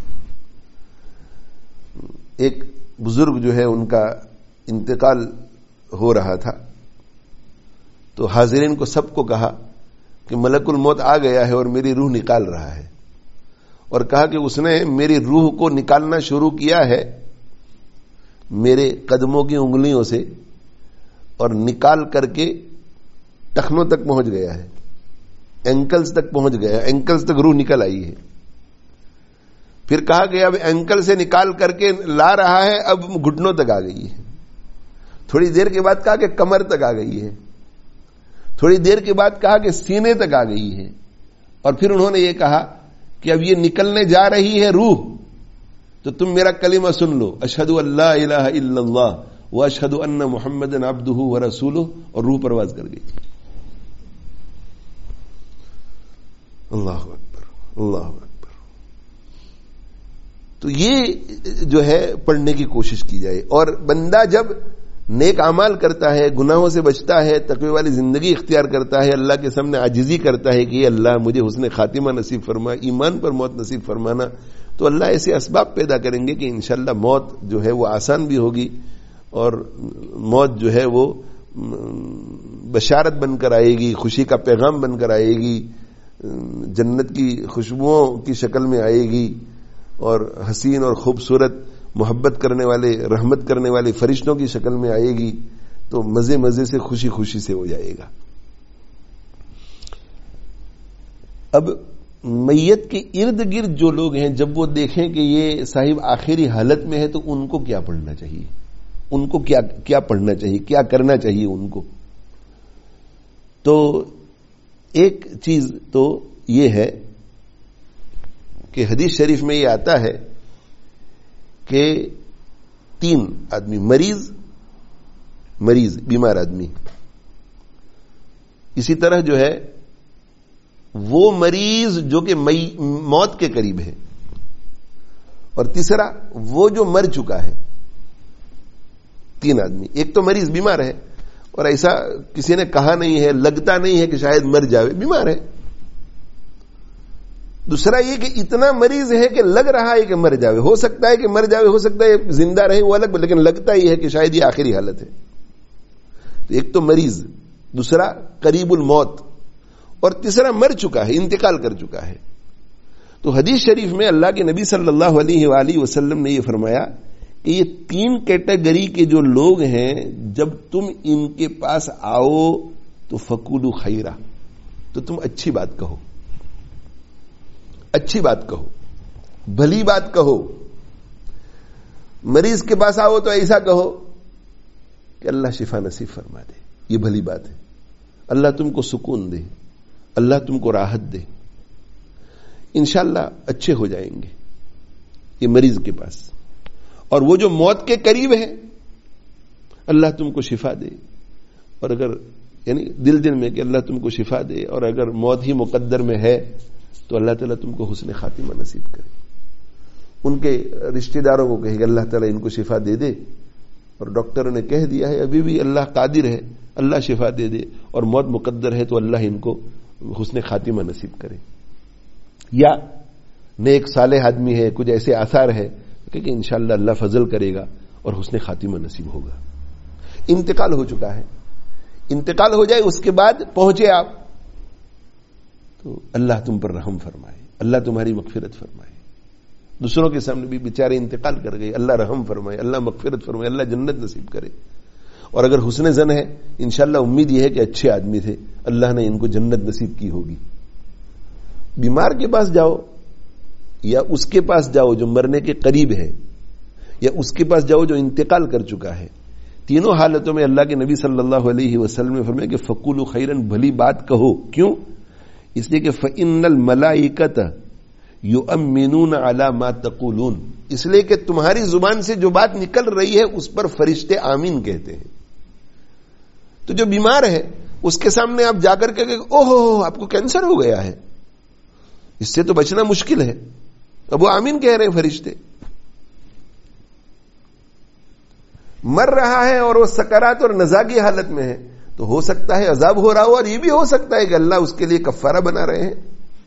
ایک بزرگ جو ہے ان کا انتقال ہو رہا تھا، تو حاضرین کو سب کو کہا کہ ملک الموت آ گیا ہے اور میری روح نکال رہا ہے، اور کہا کہ اس نے میری روح کو نکالنا شروع کیا ہے میرے قدموں کی انگلیوں سے، اور نکال کر کے ٹخنوں تک پہنچ گیا ہے، اینکلز تک پہنچ گیا، اینکلز تک روح نکل آئی ہے. پھر کہا کہ اب اینکل سے نکال کر کے لا رہا ہے، اب گھٹنوں تک آ گئی ہے. تھوڑی دیر کے بعد کہا کہ کمر تک آ گئی ہے. تھوڑی دیر کے بعد کہا کہ سینے تک آ گئی ہے. اور پھر انہوں نے یہ کہا کہ اب یہ نکلنے جا رہی ہے روح، تو تم میرا کلمہ سن لو، اشہد ان لا الہ الا اللہ واشہد ان محمدا عبدہ ورسولہ، اور روح پرواز کر گئی. اللہ اکبر، اللہ اکبر. تو یہ جو ہے پڑھنے کی کوشش کی جائے. اور بندہ جب نیک اعمال کرتا ہے، گناہوں سے بچتا ہے، تقوی والی زندگی اختیار کرتا ہے، اللہ کے سامنے عاجزی کرتا ہے کہ اللہ مجھے حسن خاتمہ نصیب فرما، ایمان پر موت نصیب فرمانا، تو اللہ ایسے اسباب پیدا کریں گے کہ انشاءاللہ موت جو ہے وہ آسان بھی ہوگی، اور موت جو ہے وہ بشارت بن کر آئے گی، خوشی کا پیغام بن کر آئے گی، جنت کی خوشبوؤں کی شکل میں آئے گی، اور حسین اور خوبصورت محبت کرنے والے، رحمت کرنے والے فرشتوں کی شکل میں آئے گی. تو مزے مزے سے، خوشی خوشی سے ہو جائے گا. اب میت کے ارد گرد جو لوگ ہیں، جب وہ دیکھیں کہ یہ صاحب آخری حالت میں ہے، تو ان کو کیا پڑھنا چاہیے، ان کو کیا پڑھنا چاہیے، کیا کرنا چاہیے ان کو. تو ایک چیز تو یہ ہے کہ حدیث شریف میں یہ آتا ہے کہ 3 آدمی، مریض بیمار آدمی، اسی طرح جو ہے وہ مریض جو کہ موت کے قریب ہے، اور تیسرا وہ جو مر چکا ہے. 3 آدمی، ایک تو مریض بیمار ہے اور ایسا کسی نے کہا نہیں ہے، لگتا نہیں ہے کہ شاید مر جاوے، بیمار ہے. دوسرا یہ کہ اتنا مریض ہے کہ لگ رہا ہے کہ مر جاوے، ہو سکتا ہے کہ مر جاوے، ہو سکتا ہے زندہ رہے، وہ الگ، لیکن لگتا ہی ہے کہ شاید یہ آخری حالت ہے. تو ایک تو مریض، دوسرا قریب الموت، اور تیسرا مر چکا ہے، انتقال کر چکا ہے. تو حدیث شریف میں اللہ کے نبی صلی اللہ علیہ وآلہ وسلم نے یہ فرمایا کہ یہ 3 کیٹیگری کے جو لوگ ہیں جب تم ان کے پاس آؤ تو فقولوا خیرا، تو تم اچھی بات کہو، اچھی بات کہو، بھلی بات کہو. مریض کے پاس آؤ تو ایسا کہو کہ اللہ شفا نصیب فرما دے، یہ بھلی بات ہے. اللہ تم کو سکون دے، اللہ تم کو راحت دے، انشاءاللہ اچھے ہو جائیں گے. یہ مریض کے پاس. اور وہ جو موت کے قریب ہے، اللہ تم کو شفا دے. اور اگر یعنی دل میں کہ اللہ تم کو شفا دے، اور اگر موت ہی مقدر میں ہے تو اللہ تعالیٰ تم کو حسن خاتمہ نصیب کرے. ان کے رشتہ داروں کو کہے کہ اللہ تعالیٰ ان کو شفا دے دے، اور ڈاکٹروں نے کہہ دیا ہے ابھی بھی اللہ قادر ہے، اللہ شفا دے دے، اور موت مقدر ہے تو اللہ ان کو حسن خاتمہ نصیب کرے. یا نیک صالح آدمی ہے، کچھ ایسے آثار ہے کہ انشاءاللہ اللہ فضل کرے گا اور حسن خاتمہ نصیب ہوگا. انتقال ہو چکا ہے، انتقال ہو جائے، اس کے بعد پہنچے آپ تو اللہ تم پر رحم فرمائے، اللہ تمہاری مغفرت فرمائے. دوسروں کے سامنے بھی بیچارے انتقال کر گئے، اللہ رحم فرمائے، اللہ مغفرت فرمائے، اللہ جنت نصیب کرے. اور اگر حسن ظن ہے، انشاءاللہ امید یہ ہے کہ اچھے آدمی تھے، اللہ نے ان کو جنت نصیب کی ہوگی. بیمار کے پاس جاؤ یا اس کے پاس جاؤ جو مرنے کے قریب ہے، یا اس کے پاس جاؤ جو انتقال کر چکا ہے، تینوں حالتوں میں اللہ کے نبی صلی اللہ علیہ وسلم نے فرمایا کہ فقولوا خیرا، بھلی بات کہو. کیوں؟ اس لیے کہ فإن الملائکۃ یؤمنون علی ما تقولون، اس لیے کہ تمہاری زبان سے جو بات نکل رہی ہے اس پر فرشتے آمین کہتے ہیں. تو جو بیمار ہے اس کے سامنے آپ جا کر کے اوہ آپ کو کینسر ہو گیا ہے، اس سے تو بچنا مشکل ہے، اب وہ آمین کہہ رہے ہیں فرشتے. مر رہا ہے اور وہ سکرات اور نزا کی حالت میں ہے، تو ہو سکتا ہے عذاب ہو رہا ہو، اور یہ بھی ہو سکتا ہے کہ اللہ اس کے لیے کفارہ بنا رہے ہیں.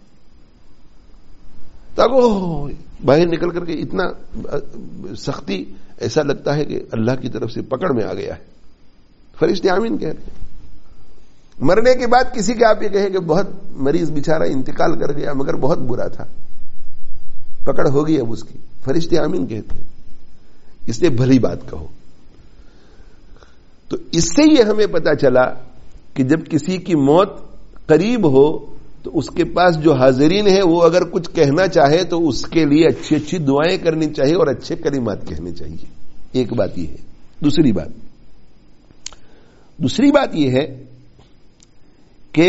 تو باہر نکل کر کے اتنا سختی، ایسا لگتا ہے کہ اللہ کی طرف سے پکڑ میں آ گیا ہے. فرشتے آمین کہہ رہے ہیں. مرنے کے بعد کسی کے آپ یہ کہیں کہ بہت مریض بیچارہ انتقال کر گیا مگر بہت برا تھا، پکڑ ہوگی اب اس کی، فرشتے آمین کہتے ہیں. اس لیے بھلی بات کہو. تو اس سے یہ ہمیں پتا چلا کہ جب کسی کی موت قریب ہو تو اس کے پاس جو حاضرین ہیں وہ اگر کچھ کہنا چاہے تو اس کے لیے اچھی اچھی دعائیں کرنی چاہیے اور اچھے کلمات کہنے چاہیے. ایک بات یہ ہے. دوسری بات یہ ہے کہ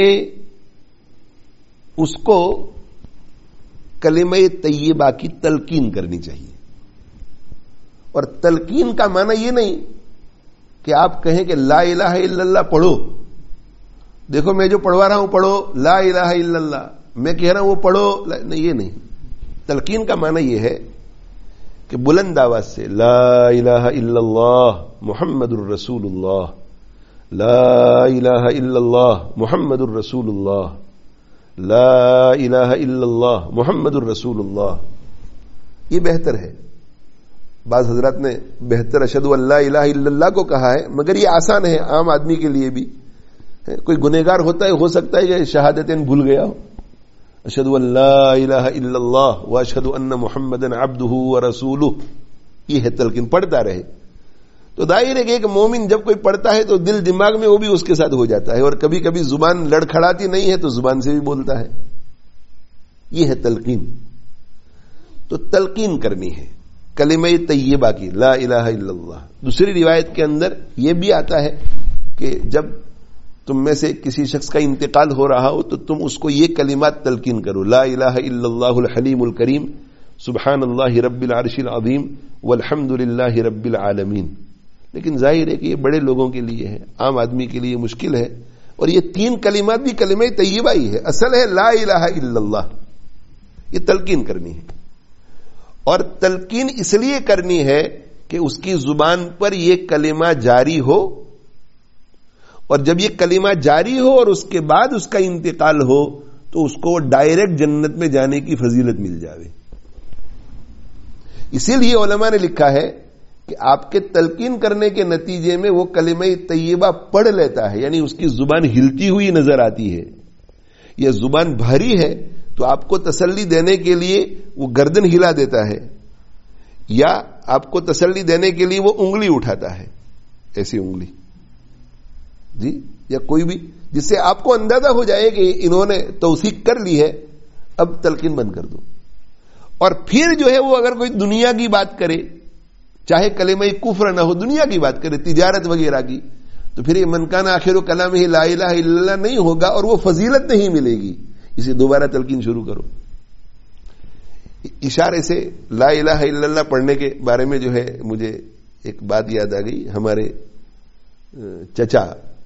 اس کو کلمہ طیبہ کی تلقین کرنی چاہیے. اور تلقین کا معنی یہ نہیں کہ آپ کہیں کہ لا الہ الا اللہ پڑھو، دیکھو میں جو پڑھوا رہا ہوں پڑھو لا الہ الا اللہ، میں کہہ رہا ہوں وہ پڑھو، نہیں یہ نہیں. تلقین کا معنی یہ ہے کہ بلند آواز سے لا الہ الا اللہ محمد الرسول اللہ، لا الہ الا اللہ محمد الرسول اللہ، لا الہ الا اللہ محمد الرسول اللہ. یہ بہتر ہے. بعض حضرات نے بہتر اشہد ان لا الہ الا اللہ کو کہا ہے، مگر یہ آسان ہے عام آدمی کے لیے بھی. کوئی گنہگار ہوتا ہے، ہو سکتا ہے کہ شہادتین بھول گیا ہو، اشہد ان لا الہ الا اللہ واشہد ان محمدن عبدہ ورسولہ، یہ ہے تلقین، پڑھتا رہے. تو ظاہر ہے کہ ایک مومن جب کوئی پڑھتا ہے تو دل دماغ میں وہ بھی اس کے ساتھ ہو جاتا ہے، اور کبھی کبھی زبان لڑکھڑاتی نہیں ہے تو زبان سے بھی بولتا ہے. یہ ہے تلقین. تو تلقین کرنی ہے کلمہ طیبہ کی، لا الہ الا اللہ. دوسری روایت کے اندر یہ بھی آتا ہے کہ جب تم میں سے کسی شخص کا انتقال ہو رہا ہو تو تم اس کو یہ کلمات تلقین کرو، لا الہ الا اللہ الحلیم الکریم، سبحان اللہ رب العرش العظیم، والحمد للہ رب العالمین. لیکن ظاہر ہے کہ یہ بڑے لوگوں کے لیے ہے، عام آدمی کے لیے مشکل ہے. اور یہ 3 کلمات بھی کلمہ طیبہ ہی ہے. اصل ہے لا الہ الا اللہ. یہ تلقین کرنی ہے. اور تلقین اس لیے کرنی ہے کہ اس کی زبان پر یہ کلمہ جاری ہو، اور جب یہ کلمہ جاری ہو اور اس کے بعد اس کا انتقال ہو تو اس کو ڈائریکٹ جنت میں جانے کی فضیلت مل جاوے. اسی لیے علماء نے لکھا ہے کہ آپ کے تلقین کرنے کے نتیجے میں وہ کلمہ طیبہ پڑھ لیتا ہے، یعنی اس کی زبان ہلتی ہوئی نظر آتی ہے. یہ زبان بھاری ہے تو آپ کو تسلی دینے کے لیے وہ گردن ہلا دیتا ہے، یا آپ کو تسلی دینے کے لیے وہ انگلی اٹھاتا ہے، ایسی انگلی جی، یا کوئی بھی، جس سے آپ کو اندازہ ہو جائے کہ انہوں نے توثیق کر لی ہے، اب تلقین بند کر دو. اور پھر جو ہے وہ اگر کوئی دنیا کی بات کرے، چاہے کلمہ کفر نہ ہو، دنیا کی بات کرے، تجارت وغیرہ کی، تو پھر یہ من کان آخر کلامہ لا الہ الا اللہ نہیں ہوگا اور وہ فضیلت نہیں ملے گی. اسے دوبارہ تلقین شروع کرو. اشارے سے لا الہ الا اللہ پڑھنے کے بارے میں جو ہے مجھے ایک بات یاد آ گئی. ہمارے چچا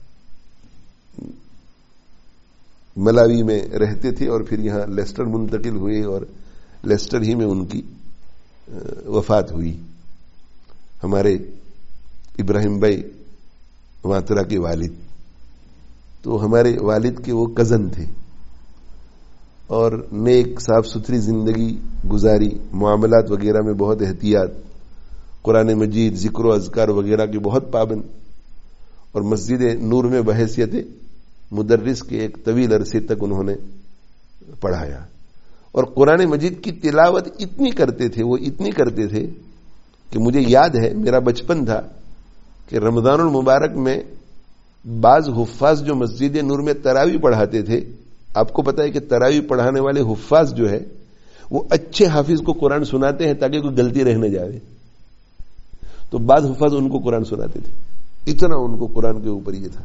ملاوی میں رہتے تھے اور پھر یہاں لیسٹر منتقل ہوئے اور لیسٹر ہی میں ان کی وفات ہوئی. ہمارے ابراہیم بھائی واترا کے والد، تو ہمارے والد کے وہ کزن تھے اور نیک صاف ستھری زندگی گزاری، معاملات وغیرہ میں بہت احتیاط، قرآن مجید، ذکر و اذکار وغیرہ کی بہت پابند، اور مسجد نور میں بحیثیت مدرس کے ایک طویل عرصے تک انہوں نے پڑھایا. اور قرآن مجید کی تلاوت اتنی کرتے تھے، وہ اتنی کرتے تھے کہ مجھے یاد ہے، میرا بچپن تھا کہ رمضان المبارک میں بعض حفاظ جو مسجد نور میں تراویح پڑھاتے تھے، آپ کو پتا ہے کہ تراویح پڑھانے والے حفاظ جو ہے وہ اچھے حافظ کو قرآن سناتے ہیں تاکہ کوئی غلطی رہ نہ جائے. تو بعض حفاظ ان کو قرآن سناتے تھے، اتنا ان کو قرآن کے اوپر یہ تھا.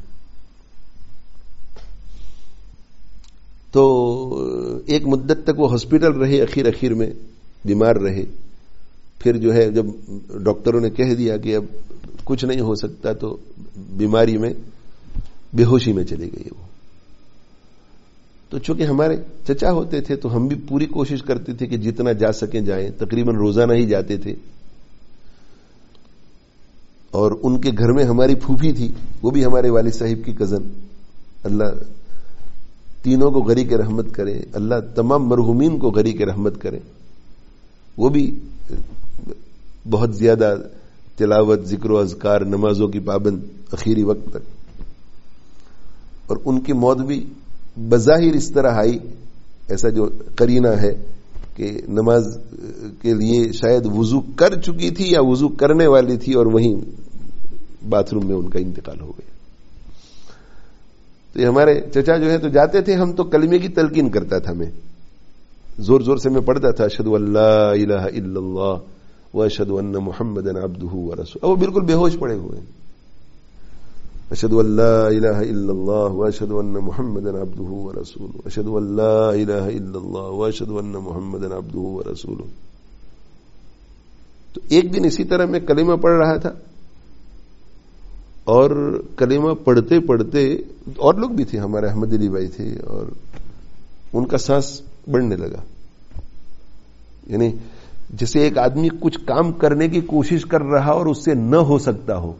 تو ایک مدت تک وہ ہاسپٹل رہے، اخیر میں بیمار رہے. پھر جو ہے جب ڈاکٹروں نے کہہ دیا کہ اب کچھ نہیں ہو سکتا، تو بیماری میں بے ہوشی میں چلے گئے وہ. تو چونکہ ہمارے چچا ہوتے تھے تو ہم بھی پوری کوشش کرتے تھے کہ جتنا جا سکیں جائیں، تقریباً روزانہ ہی جاتے تھے. اور ان کے گھر میں ہماری پھوپھی تھی، وہ بھی ہمارے والد صاحب کی کزن. اللہ تینوں کو غریق رحمت کرے، اللہ تمام مرحومین کو غریق رحمت کرے. وہ بھی بہت زیادہ تلاوت، ذکر و اذکار، نمازوں کی پابند اخیری وقت تک. اور ان کی موت بھی بظاہر اس طرح آئی، ایسا جو قرینہ ہے کہ نماز کے لیے شاید وضو کر چکی تھی یا وضو کرنے والی تھی اور وہیں باتھ روم میں ان کا انتقال ہو گیا. تو یہ ہمارے چچا جو ہے تو جاتے تھے، ہم تو کلمے کی تلقین کرتا تھا، میں زور زور سے میں پڑھتا تھا، اشہد ان لا الہ الا اللہ واشہد ان محمدا عبدہ ورسولہ. وہ بالکل بے ہوش پڑے ہوئے ہیں. اشہد ان لا الہ الا اللہ واشہد ان محمدا عبدہ ورسولہ، اشہد ان لا الہ الا اللہ واشہد ان محمدا عبدہ ورسولہ. تو ایک دن اسی طرح میں کلمہ پڑھ رہا تھا، اور کلمہ پڑھتے پڑھتے اور لوگ بھی تھے، ہمارے احمد علی بھائی تھے، اور ان کا سانس بڑھنے لگا. یعنی جیسے ایک آدمی کچھ کام کرنے کی کوشش کر رہا اور اس سے نہ ہو سکتا ہو،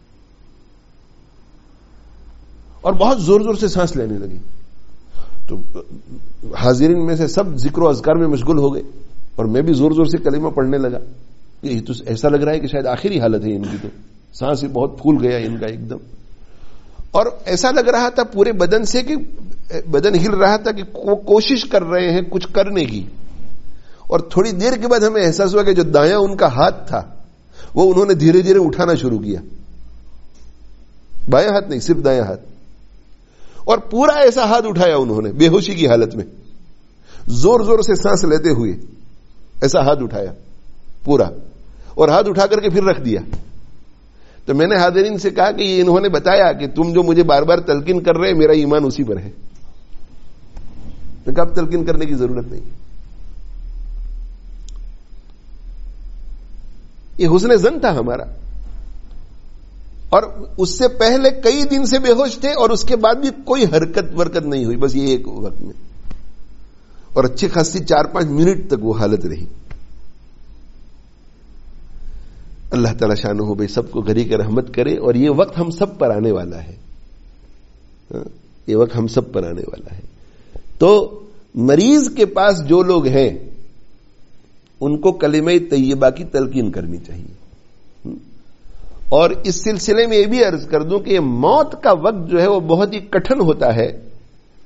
اور بہت زور زور سے سانس لینے لگی. تو حاضرین میں سے سب ذکر و اذکار میں مشغول ہو گئے، اور میں بھی زور زور سے کلمہ پڑھنے لگا. یہ تو ایسا لگ رہا ہے کہ شاید آخری حالت ہے ان کی، تو سانس ہی بہت پھول گیا ان کا ایک دم. اور ایسا لگ رہا تھا پورے بدن سے کہ بدن ہل رہا تھا کہ کوشش کر رہے ہیں کچھ کرنے کی. اور تھوڑی دیر کے بعد ہمیں احساس ہوا کہ جو دایاں ان کا ہاتھ تھا وہ انہوں نے دھیرے دھیرے اٹھانا شروع کیا. بایاں ہاتھ نہیں، صرف دایاں ہاتھ. اور پورا ایسا ہاتھ اٹھایا انہوں نے بے ہوشی کی حالت میں، زور زور سے سانس لیتے ہوئے ایسا ہاتھ اٹھایا پورا، اور ہاتھ اٹھا کر کے پھر رکھ دیا. تو میں نے حاضرین سے کہا کہ یہ انہوں نے بتایا کہ تم جو مجھے بار بار تلقین کر رہے، میرا ایمان اسی پر ہے. میں کہا اب تلقین کرنے کی ضرورت نہیں. یہ حسن ظن تھا ہمارا. اور اس سے پہلے کئی دن سے بے ہوش تھے، اور اس کے بعد بھی کوئی حرکت ورکت نہیں ہوئی، بس یہ ایک وقت میں. اور اچھی خاصی 4-5 منٹ تک وہ حالت رہی. اللہ تعالی شانہ بھائی سب کو غریق رحمت کرے. اور یہ وقت ہم سب پر آنے والا ہے، یہ وقت ہم سب پر آنے والا ہے. تو مریض کے پاس جو لوگ ہیں ان کو کلمہ طیبہ کی تلقین کرنی چاہیے. اور اس سلسلے میں یہ بھی عرض کر دوں کہ یہ موت کا وقت جو ہے وہ بہت ہی کٹھن ہوتا ہے،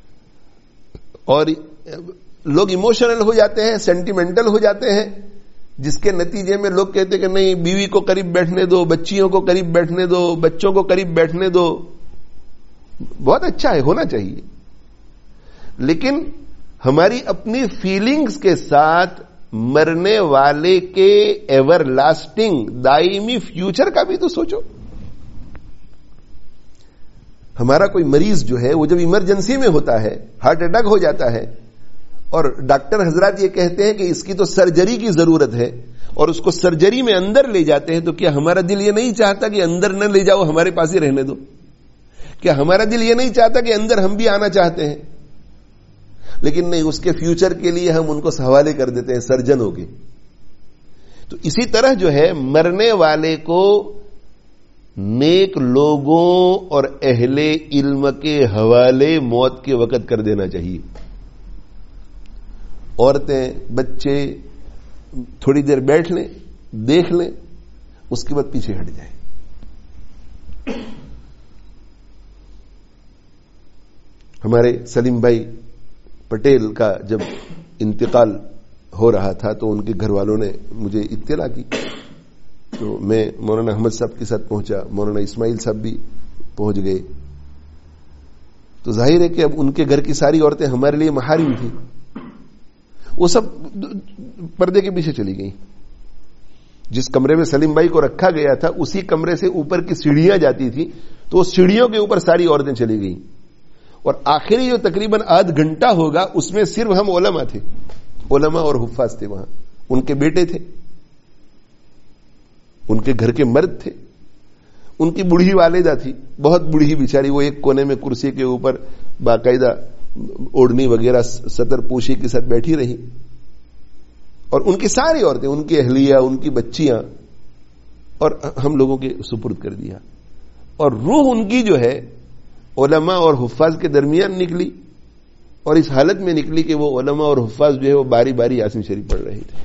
اور لوگ ایموشنل ہو جاتے ہیں، سینٹیمنٹل ہو جاتے ہیں. جس کے نتیجے میں لوگ کہتے کہ نہیں بیوی کو قریب بیٹھنے دو, بچیوں کو قریب بیٹھنے دو, بچوں کو قریب بیٹھنے دو. بہت اچھا ہے, ہونا چاہیے, لیکن ہماری اپنی فیلنگز کے ساتھ مرنے والے کے ایور لاسٹنگ دائمی فیوچر کا بھی تو سوچو. ہمارا کوئی مریض جو ہے وہ جب ایمرجنسی میں ہوتا ہے, ہارٹ اٹیک ہو جاتا ہے, اور ڈاکٹر حضرات یہ کہتے ہیں کہ اس کی تو سرجری کی ضرورت ہے, اور اس کو سرجری میں اندر لے جاتے ہیں, تو کیا ہمارا دل یہ نہیں چاہتا کہ اندر نہ لے جاؤ, ہمارے پاس ہی رہنے دو؟ کیا ہمارا دل یہ نہیں چاہتا کہ اندر ہم بھی آنا چاہتے ہیں؟ لیکن نہیں, اس کے فیوچر کے لیے ہم ان کو حوالے کر دیتے ہیں سرجنوں کے. تو اسی طرح جو ہے مرنے والے کو نیک لوگوں اور اہل علم کے حوالے موت کے وقت کر دینا چاہیے. عورتیں, بچے تھوڑی دیر بیٹھ لیں, دیکھ لیں, اس کے بعد پیچھے ہٹ جائیں. ہمارے سلیم بھائی پٹیل کا جب انتقال ہو رہا تھا تو ان کے گھر والوں نے مجھے اطلاع کی, تو میں مولانا احمد صاحب کے ساتھ پہنچا, مولانا اسماعیل صاحب بھی پہنچ گئے. تو ظاہر ہے کہ اب ان کے گھر کی ساری عورتیں ہمارے لیے محارم تھیں, وہ سب پردے کے پیچھے چلی گئیں. جس کمرے میں سلیم بھائی کو رکھا گیا تھا اسی کمرے سے اوپر کی سیڑھیاں جاتی تھی, تو اس سیڑھیوں کے اوپر ساری عورتیں چلی گئیں. اور آخری جو تقریباً آدھ گھنٹہ ہوگا اس میں صرف ہم علماء تھے, علماء اور حفاظ تھے وہاں. ان کے بیٹے تھے, ان کے گھر کے مرد تھے, ان کی بوڑھی والدہ تھی, بہت بوڑھی بیچاری, وہ ایک کونے میں کرسی کے اوپر باقاعدہ اوڑھنی وغیرہ ستر پوشی کے ساتھ بیٹھی رہی, اور ان کی ساری عورتیں, ان کی اہلیہ, ان کی بچیاں, اور ہم لوگوں کے سپرد کر دیا. اور روح ان کی جو ہے علماء اور حفاظ کے درمیان نکلی, اور اس حالت میں نکلی کہ وہ علماء اور حفاظ جو ہے وہ باری باری یاسین شریف پڑھ رہے تھے.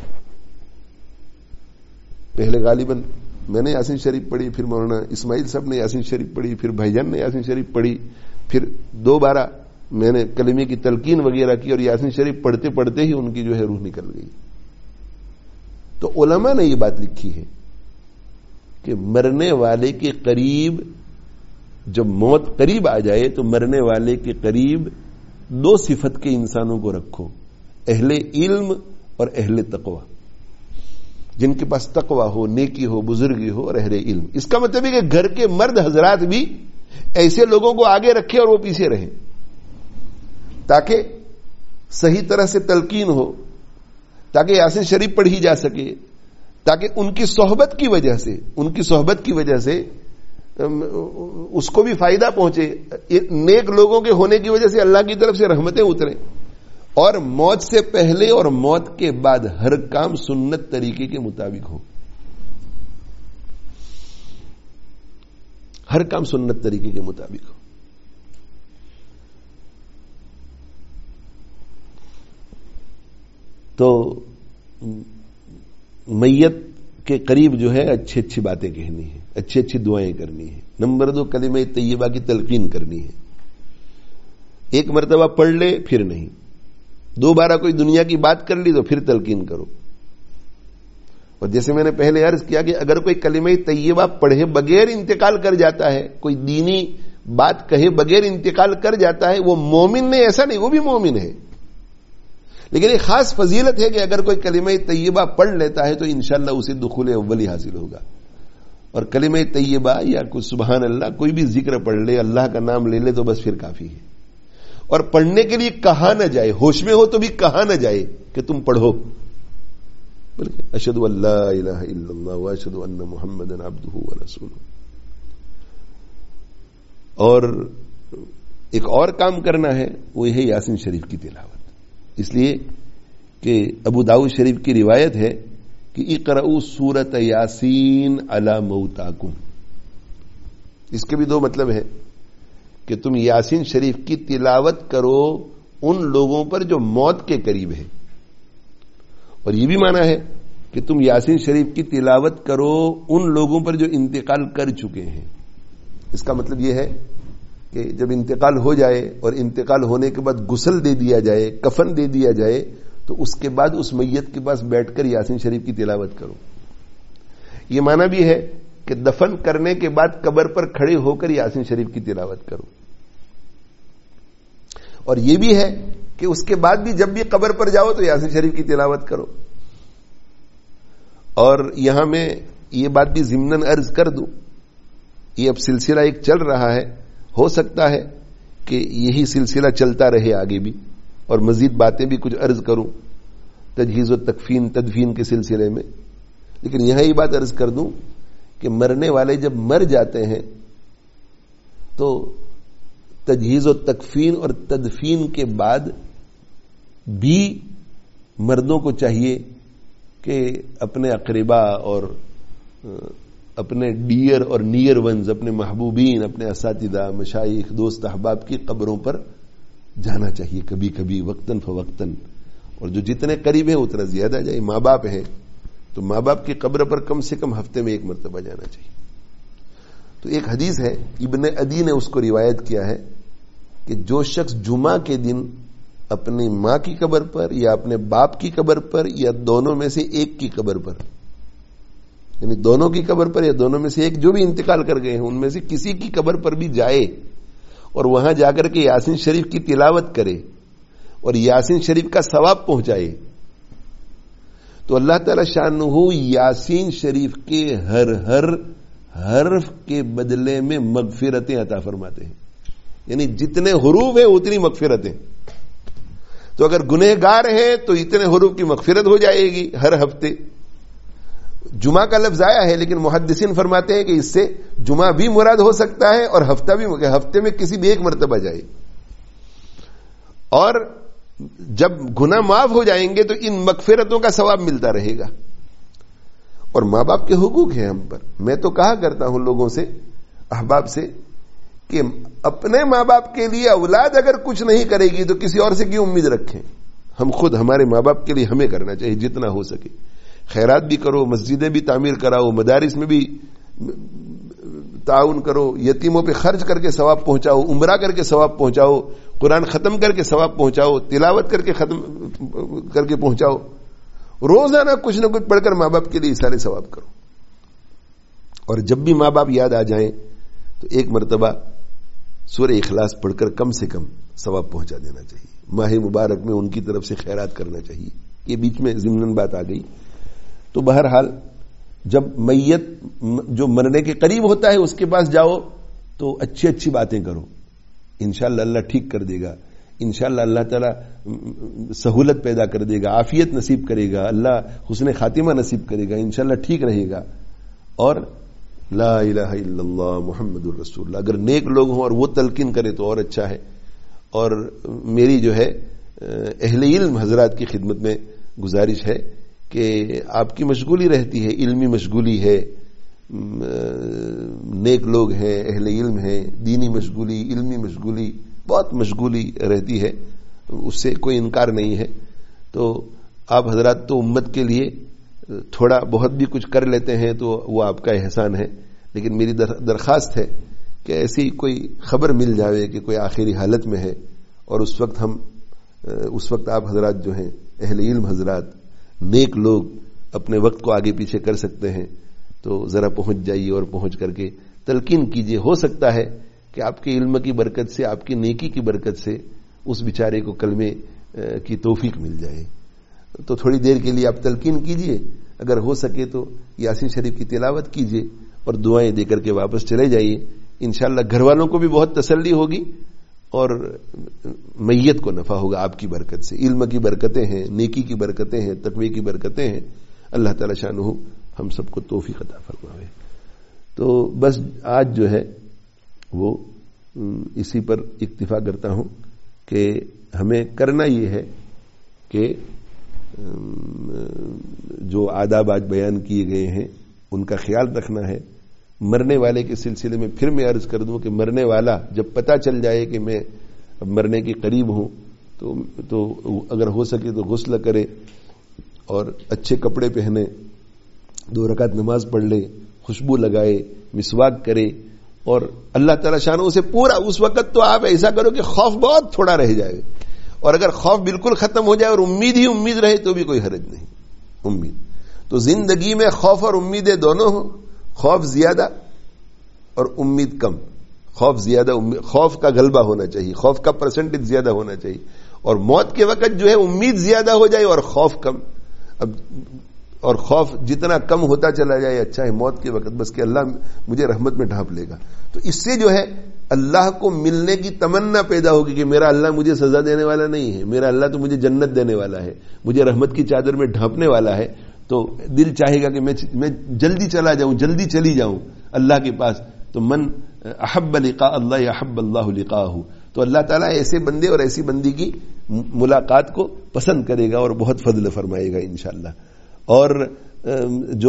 پہلے غالباً میں نے یاسین شریف پڑھی, پھر مولانا اسماعیل صاحب نے یاسین شریف پڑھی, پھر بھائی جان نے یاسین شریف پڑھی, پھر دوبارہ میں نے کلمے کی تلقین وغیرہ کی, اور یاسین شریف پڑھتے پڑھتے ہی ان کی جو ہے روح نکل گئی. تو علماء نے یہ بات لکھی ہے کہ مرنے والے کے قریب, جب موت قریب آ جائے تو مرنے والے کے قریب دو صفت کے انسانوں کو رکھو, اہل علم اور اہل تقوی. جن کے پاس تقوی ہو, نیکی ہو, بزرگی ہو, اور اہل علم. اس کا مطلب ہے کہ گھر کے مرد حضرات بھی ایسے لوگوں کو آگے رکھے اور وہ پیچھے رہیں, تاکہ صحیح طرح سے تلقین ہو, تاکہ یاسین شریف پڑھی جا سکے, تاکہ ان کی صحبت کی وجہ سے اس کو بھی فائدہ پہنچے. نیک لوگوں کے ہونے کی وجہ سے اللہ کی طرف سے رحمتیں اتریں. اور موت سے پہلے اور موت کے بعد ہر کام سنت طریقے کے مطابق ہو, ہر کام سنت طریقے کے مطابق ہو. تو میت کے قریب جو ہے اچھی اچھی باتیں کہنی ہیں, اچھی اچھی دعائیں کرنی ہیں. نمبر 2, کلمہ طیبہ کی تلقین کرنی ہے. ایک مرتبہ پڑھ لے پھر نہیں, دوبارہ کوئی دنیا کی بات کر لی تو پھر تلقین کرو. اور جیسے میں نے پہلے عرض کیا کہ اگر کوئی کلمہ طیبہ پڑھے بغیر انتقال کر جاتا ہے, کوئی دینی بات کہے بغیر انتقال کر جاتا ہے, وہ مومن نہیں, ایسا نہیں, وہ بھی مومن ہے. لیکن ایک خاص فضیلت ہے کہ اگر کوئی کلمہ طیبہ پڑھ لیتا ہے تو انشاءاللہ اسے دخول اولی حاصل ہوگا. اور کلمہ طیبہ یا کوئی سبحان اللہ, کوئی بھی ذکر پڑھ لے, اللہ کا نام لے لے تو بس پھر کافی ہے. اور پڑھنے کے لیے کہا نہ جائے, ہوش میں ہو تو بھی کہا نہ جائے کہ تم پڑھو, بلکہ اشہد ان لا الہ الا اللہ واشہد ان محمدا عبدہ ورسولہ. اور ایک اور کام کرنا ہے, وہ ہے یاسین شریف کی تلاوت. اس لیے کہ ابو داؤد شریف کی روایت ہے کہ اقرؤوا سورۃ یاسین علی موتاکم. اس کے بھی دو مطلب ہے کہ تم یاسین شریف کی تلاوت کرو ان لوگوں پر جو موت کے قریب ہے, اور یہ بھی معنی ہے کہ تم یاسین شریف کی تلاوت کرو ان لوگوں پر جو انتقال کر چکے ہیں. اس کا مطلب یہ ہے کہ جب انتقال ہو جائے اور انتقال ہونے کے بعد غسل دے دیا جائے, کفن دے دیا جائے, تو اس کے بعد اس میت کے پاس بیٹھ کر یاسین شریف کی تلاوت کرو. یہ معنی بھی ہے کہ دفن کرنے کے بعد قبر پر کھڑے ہو کر یاسین شریف کی تلاوت کرو. اور یہ بھی ہے کہ اس کے بعد بھی جب بھی قبر پر جاؤ تو یاسین شریف کی تلاوت کرو. اور یہاں میں یہ بات بھی ضمناً عرض کر دوں، یہ اب سلسلہ ایک چل رہا ہے، ہو سکتا ہے کہ یہی سلسلہ چلتا رہے آگے بھی، اور مزید باتیں بھی کچھ عرض کروں تجہیز و تدفین کے سلسلے میں. لیکن یہاں یہ بات عرض کر دوں کہ مرنے والے جب مر جاتے ہیں تو تجہیز و تکفین اور تدفین کے بعد بھی مردوں کو چاہیے کہ اپنے اقربا اور اپنے ڈیئر اور نیئر ونز، اپنے محبوبین، اپنے اساتذہ، مشائخ، دوست احباب کی قبروں پر جانا چاہیے کبھی کبھی، وقتاً فوقتاً. اور جو جتنے قریب ہیں اتنا زیادہ جائے. ماں باپ ہیں تو ماں باپ کی قبر پر کم سے کم ہفتے میں 1 مرتبہ جانا چاہیے. تو ایک حدیث ہے، ابن عدی نے اس کو روایت کیا ہے کہ جو شخص جمعہ کے دن اپنی ماں کی قبر پر یا اپنے باپ کی قبر پر یا دونوں میں سے ایک کی قبر پر، یعنی دونوں کی قبر پر یا دونوں میں سے ایک جو بھی انتقال کر گئے ہیں ان میں سے کسی کی قبر پر بھی جائے اور وہاں جا کر کے یاسین شریف کی تلاوت کرے اور یاسین شریف کا ثواب پہنچائے، تو اللہ تعالی شانہ یاسین شریف کے ہر حرف کے بدلے میں مغفرتیں عطا فرماتے ہیں. یعنی جتنے حروف ہیں اتنی مغفرتیں. تو اگر گنہگار ہیں تو اتنے حروف کی مغفرت ہو جائے گی ہر ہفتے. جمعہ کا لفظ آیا ہے لیکن محدثین فرماتے ہیں کہ اس سے جمعہ بھی مراد ہو سکتا ہے اور ہفتہ بھی، ہفتے میں کسی بھی 1 مرتبہ جائے. اور جب گناہ معاف ہو جائیں گے تو ان مغفرتوں کا ثواب ملتا رہے گا. اور ماں باپ کے حقوق ہیں ہم پر. میں تو کہا کرتا ہوں لوگوں سے، احباب سے، کہ اپنے ماں باپ کے لیے اولاد اگر کچھ نہیں کرے گی تو کسی اور سے کیوں امید رکھیں. ہم خود ہمارے ماں باپ کے لیے ہمیں کرنا چاہیے جتنا ہو سکے. خیرات بھی کرو، مسجدیں بھی تعمیر کراؤ، مدارس میں بھی تعاون کرو، یتیموں پہ خرچ کر کے ثواب پہنچاؤ، عمرہ کر کے ثواب پہنچاؤ، قرآن ختم کر کے ثواب پہنچاؤ، تلاوت کر کے ختم کر کے پہنچاؤ. روزانہ کچھ نہ کچھ پڑھ کر ماں باپ کے لیے سارے ثواب کرو. اور جب بھی ماں باپ یاد آ جائیں تو 1 مرتبہ سورہ اخلاص پڑھ کر کم سے کم ثواب پہنچا دینا چاہیے. ماہ مبارک میں ان کی طرف سے خیرات کرنا چاہیے. یہ بیچ میں ضمناً بات آ گئی. تو بہرحال جب میت جو مرنے کے قریب ہوتا ہے اس کے پاس جاؤ تو اچھی اچھی باتیں کرو. انشاءاللہ اللہ ٹھیک کر دے گا. انشاءاللہ اللہ تعالیٰ سہولت پیدا کر دے گا، عافیت نصیب کرے گا، اللہ حسن خاتمہ نصیب کرے گا، انشاءاللہ ٹھیک رہے گا. اور لا الہ الا اللہ محمد الرسول اللہ اگر نیک لوگ ہوں اور وہ تلقین کرے تو اور اچھا ہے. اور میری جو ہے اہل علم حضرات کی خدمت میں گزارش ہے کہ آپ کی مشغولی رہتی ہے، علمی مشغولی ہے، نیک لوگ ہیں، اہل علم ہیں، دینی مشغولی، علمی مشغولی، بہت مشغولی رہتی ہے، اس سے کوئی انکار نہیں ہے. تو آپ حضرات تو امت کے لیے تھوڑا بہت بھی کچھ کر لیتے ہیں تو وہ آپ کا احسان ہے. لیکن میری درخواست ہے کہ ایسی کوئی خبر مل جائے کہ کوئی آخری حالت میں ہے اور اس وقت آپ حضرات جو ہیں اہل علم حضرات، نیک لوگ اپنے وقت کو آگے پیچھے کر سکتے ہیں تو ذرا پہنچ جائیے اور پہنچ کر کے تلقین کیجیے. ہو سکتا ہے کہ آپ کے علم کی برکت سے، آپ کی نیکی کی برکت سے اس بیچارے کو کلمے کی توفیق مل جائے. تو تھوڑی دیر کے لیے آپ تلقین کیجیے، اگر ہو سکے تو یاسین شریف کی تلاوت کیجیے اور دعائیں دے کر کے واپس چلے جائیے. انشاءاللہ گھر والوں کو بھی بہت تسلی ہوگی اور میت کو نفع ہوگا آپ کی برکت سے. علم کی برکتیں ہیں، نیکی کی برکتیں ہیں، تقوی کی برکتیں ہیں. اللہ تعالی شانہ ہم سب کو توفیق عطا فرمائے. تو بس آج جو ہے وہ اسی پر اکتفا کرتا ہوں کہ ہمیں کرنا یہ ہے کہ جو آداب آج بیان کیے گئے ہیں ان کا خیال رکھنا ہے. مرنے والے کے سلسلے میں پھر میں عرض کر دوں کہ مرنے والا جب پتہ چل جائے کہ میں اب مرنے کے قریب ہوں تو اگر ہو سکے تو غسل کرے اور اچھے کپڑے پہنے، 2 رکعت نماز پڑھ لے، خوشبو لگائے، مسواک کرے اور اللہ تعالی شانہ اسے پورا اس وقت تو آپ ایسا کرو کہ خوف بہت تھوڑا رہ جائے اور اگر خوف بالکل ختم ہو جائے اور امید ہی امید رہے تو بھی کوئی حرج نہیں. امید تو زندگی میں خوف اور امیدیں دونوں ہوں, خوف زیادہ اور امید کم. خوف زیادہ, خوف کا غلبہ ہونا چاہیے, خوف کا پرسنٹیج زیادہ ہونا چاہیے, اور موت کے وقت جو ہے امید زیادہ ہو جائے اور خوف کم. اب اور خوف جتنا کم ہوتا چلا جائے اچھا ہے موت کے وقت, بس کہ اللہ مجھے رحمت میں ڈھانپ لے گا. تو اس سے جو ہے اللہ کو ملنے کی تمنا پیدا ہوگی کہ میرا اللہ مجھے سزا دینے والا نہیں ہے, میرا اللہ تو مجھے جنت دینے والا ہے, مجھے رحمت کی چادر میں ڈھانپنے والا ہے. تو دل چاہے گا کہ میں جلدی چلا جاؤں, جلدی چلی جاؤں اللہ کے پاس. تو من احب لقاء اللہ احب اللہ لقاءہ, تو اللہ تعالیٰ ایسے بندے اور ایسی بندی کی ملاقات کو پسند کرے گا اور بہت فضل فرمائے گا انشاءاللہ. اور جو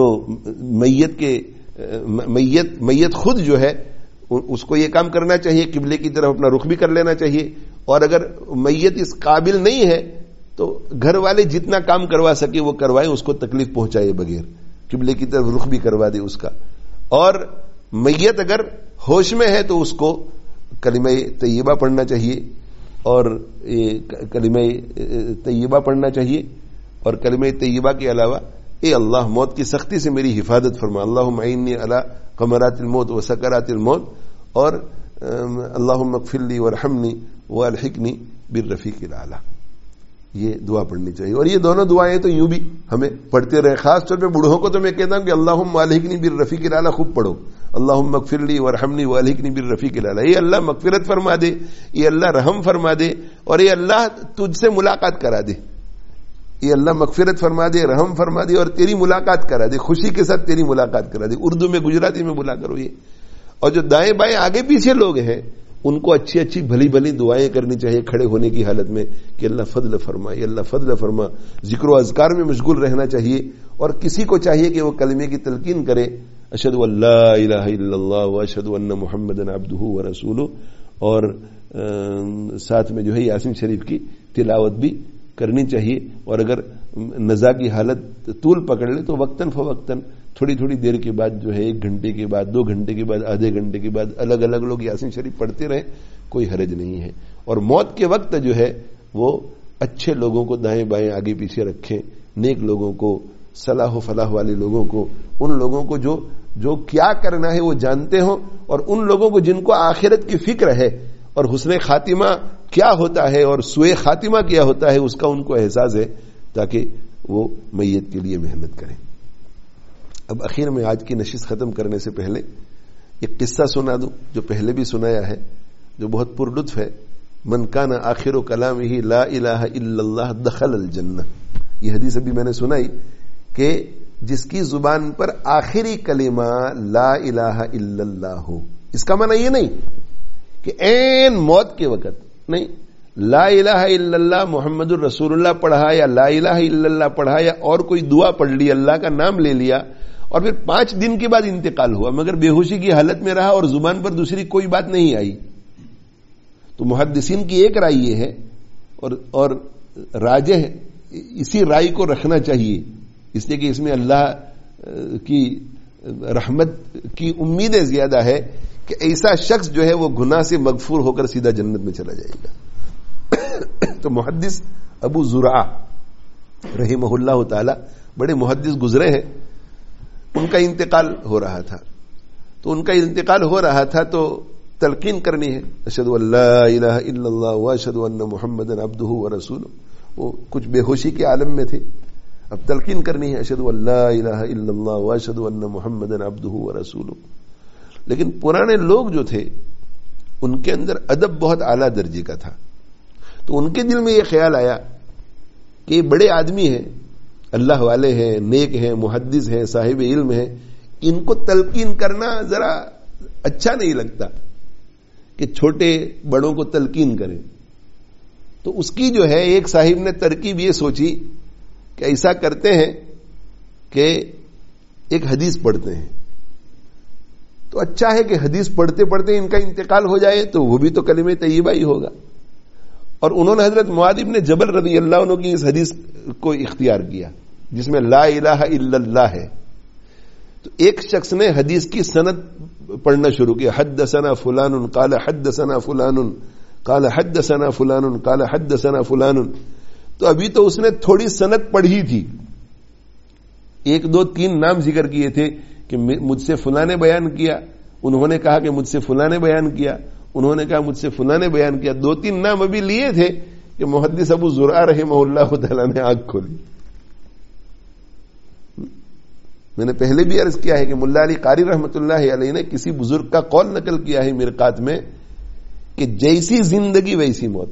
میت خود جو ہے اس کو یہ کام کرنا چاہیے, قبلے کی طرف اپنا رخ بھی کر لینا چاہیے. اور اگر میت اس قابل نہیں ہے تو گھر والے جتنا کام کروا سکے وہ کروائے, اس کو تکلیف پہنچائے بغیر, قبلے کی طرف رخ بھی کروا دے اس کا. اور میت اگر ہوش میں ہے تو اس کو کلمہ طیبہ پڑھنا چاہیے, اور کلمہ طیبہ پڑھنا چاہیے. اور کلمہ طیبہ کے علاوہ اے اللہ موت کی سختی سے میری حفاظت فرما, اللہم اعنی علی غمرات الموت و سکرات الموت, اور اللہم اغفر لی وارحمنی والحقنی بالرفیق الاعلی. یہ دعا پڑھنی چاہیے. اور یہ دونوں دعائیں تو یوں بھی ہمیں پڑھتے رہے, خاص طور پہ بوڑھوں کو تو میں کہتا ہوں کہ اللہم والحقنی بالرفیق الاعلی خوب پڑھو. اللہم اغفر لی وارحمنی والحقنی بالرفیق الاعلی. یہ اللہ مغفرت فرما دے, یہ اللہ رحم فرما دے, اور یہ اللہ تجھ سے ملاقات کرا دے. یہ اللہ مغفرت فرما دے, رحم فرما دے, اور تیری ملاقات کرا دے, خوشی کے ساتھ تیری ملاقات کرا دے. اردو میں گجراتی میں بولا کرو یہ. اور جو دائیں بائیں آگے پیچھے لوگ ہیں ان کو اچھی اچھی بھلی بھلی دعائیں کرنی چاہیے کھڑے ہونے کی حالت میں کہ اللہ فضل فرما, یہ اللہ فضل فرما. ذکر و اذکار میں مشغول رہنا چاہیے, اور کسی کو چاہیے کہ وہ کلمے کی تلقین کرے, اشہد ان لا الہ الا اللہ واشہد ان محمدا عبدہ ورسولہ. اور ساتھ میں جو ہے یاسین شریف کی تلاوت بھی کرنی چاہیے. اور اگر نزا کی حالت طول پکڑ لے تو وقتاً فوقتاً تھوڑی تھوڑی دیر کے بعد جو ہے 1 گھنٹے کے بعد 2 گھنٹے کے بعد آدھے گھنٹے کے بعد الگ الگ لوگ یاسین شریف پڑھتے رہیں, کوئی حرج نہیں ہے. اور موت کے وقت جو ہے وہ اچھے لوگوں کو دائیں بائیں آگے پیچھے رکھیں, نیک لوگوں کو, صلاح و فلاح والے لوگوں کو, ان لوگوں کو جو کیا کرنا ہے وہ جانتے ہوں, اور ان لوگوں کو جن کو آخرت کی فکر ہے اور حسن خاتمہ کیا ہوتا ہے اور سوء خاتمہ کیا ہوتا ہے اس کا ان کو احساس ہے, تاکہ وہ میت کے لیے محنت کریں. اب اخیر میں آج کی نشست ختم کرنے سے پہلے ایک قصہ سنا دوں جو پہلے بھی سنایا ہے, جو بہت پرلطف ہے. من کان آخر کلامہ لا الہ الا اللہ دخل الجنہ. یہ حدیث ابھی میں نے سنائی کہ جس کی زبان پر آخری کلمہ لا الہ الا اللہ ہو. اس کا معنی یہ نہیں کہ عین موت کے وقت نہیں, لا الہ الا اللہ محمد الرسول اللہ پڑھا یا لا الہ الا اللہ پڑھا یا اور کوئی دعا پڑھ لی, اللہ کا نام لے لیا, اور پھر 5 دن کے بعد انتقال ہوا مگر بے ہوشی کی حالت میں رہا اور زبان پر دوسری کوئی بات نہیں آئی. تو محدثین کی ایک رائے یہ ہے, اور راجح اسی رائے کو رکھنا چاہیے, اس لیے کہ اس میں اللہ کی رحمت کی امیدیں زیادہ ہے کہ ایسا شخص جو ہے وہ گناہ سے مغفور ہو کر سیدھا جنت میں چلا جائے گا. تو محدث ابو زرعہ رحمہ اللہ تعالی بڑے محدث گزرے ہیں, ان کا انتقال ہو رہا تھا. تو تلقین کرنی ہے, اشہد ان لا الہ الا اللہ واشہد ان محمدا عبدہ ورسولہ. وہ کچھ بے ہوشی کے عالم میں تھے, اب تلقین کرنی ہے اشہد ان لا الہ الا اللہ واشہد ان محمدا عبدہ ورسولہ. لیکن پرانے لوگ جو تھے ان کے اندر ادب بہت اعلیٰ درجے کا تھا, تو ان کے دل میں یہ خیال آیا کہ یہ بڑے آدمی ہیں, اللہ والے ہیں, نیک ہیں, محدث ہیں, صاحب علم ہیں, ان کو تلقین کرنا ذرا اچھا نہیں لگتا کہ چھوٹے بڑوں کو تلقین کریں. تو اس کی جو ہے ایک صاحب نے ترکیب یہ سوچی کہ ایسا کرتے ہیں کہ ایک حدیث پڑھتے ہیں. تو اچھا ہے کہ حدیث پڑھتے پڑھتے ان کا انتقال ہو جائے تو وہ بھی تو کلمہ طیبہ ہی ہوگا. اور انہوں نے حضرت معاذ بن جبل رضی اللہ عنہ کی اس حدیث کو اختیار کیا جس میں لا الہ الا اللہ ہے. تو ایک شخص نے حدیث کی سند پڑھنا شروع کیا, حدثنا فلان قال حدثنا فلان قال حدثنا فلان قال حدثنا فلان. تو ابھی تو اس نے تھوڑی سند پڑھی تھی, 1 2 3 نام ذکر کیے تھے کہ مجھ سے فلاں نے بیان کیا, انہوں نے کہا کہ مجھ سے فلاں نے بیان کیا, انہوں نے کہا مجھ سے فلاں نے بیان کیا. 2 3 نام ابھی لیے تھے کہ محدث ابو زرعہ رحمہ اللہ تعالی نے آنکھ کھولی. میں نے پہلے بھی عرض کیا ہے کہ ملا علی قاری رحمۃ اللہ علیہ نے کسی بزرگ کا قول نقل کیا ہے مرقات میں کہ جیسی زندگی ویسی موت,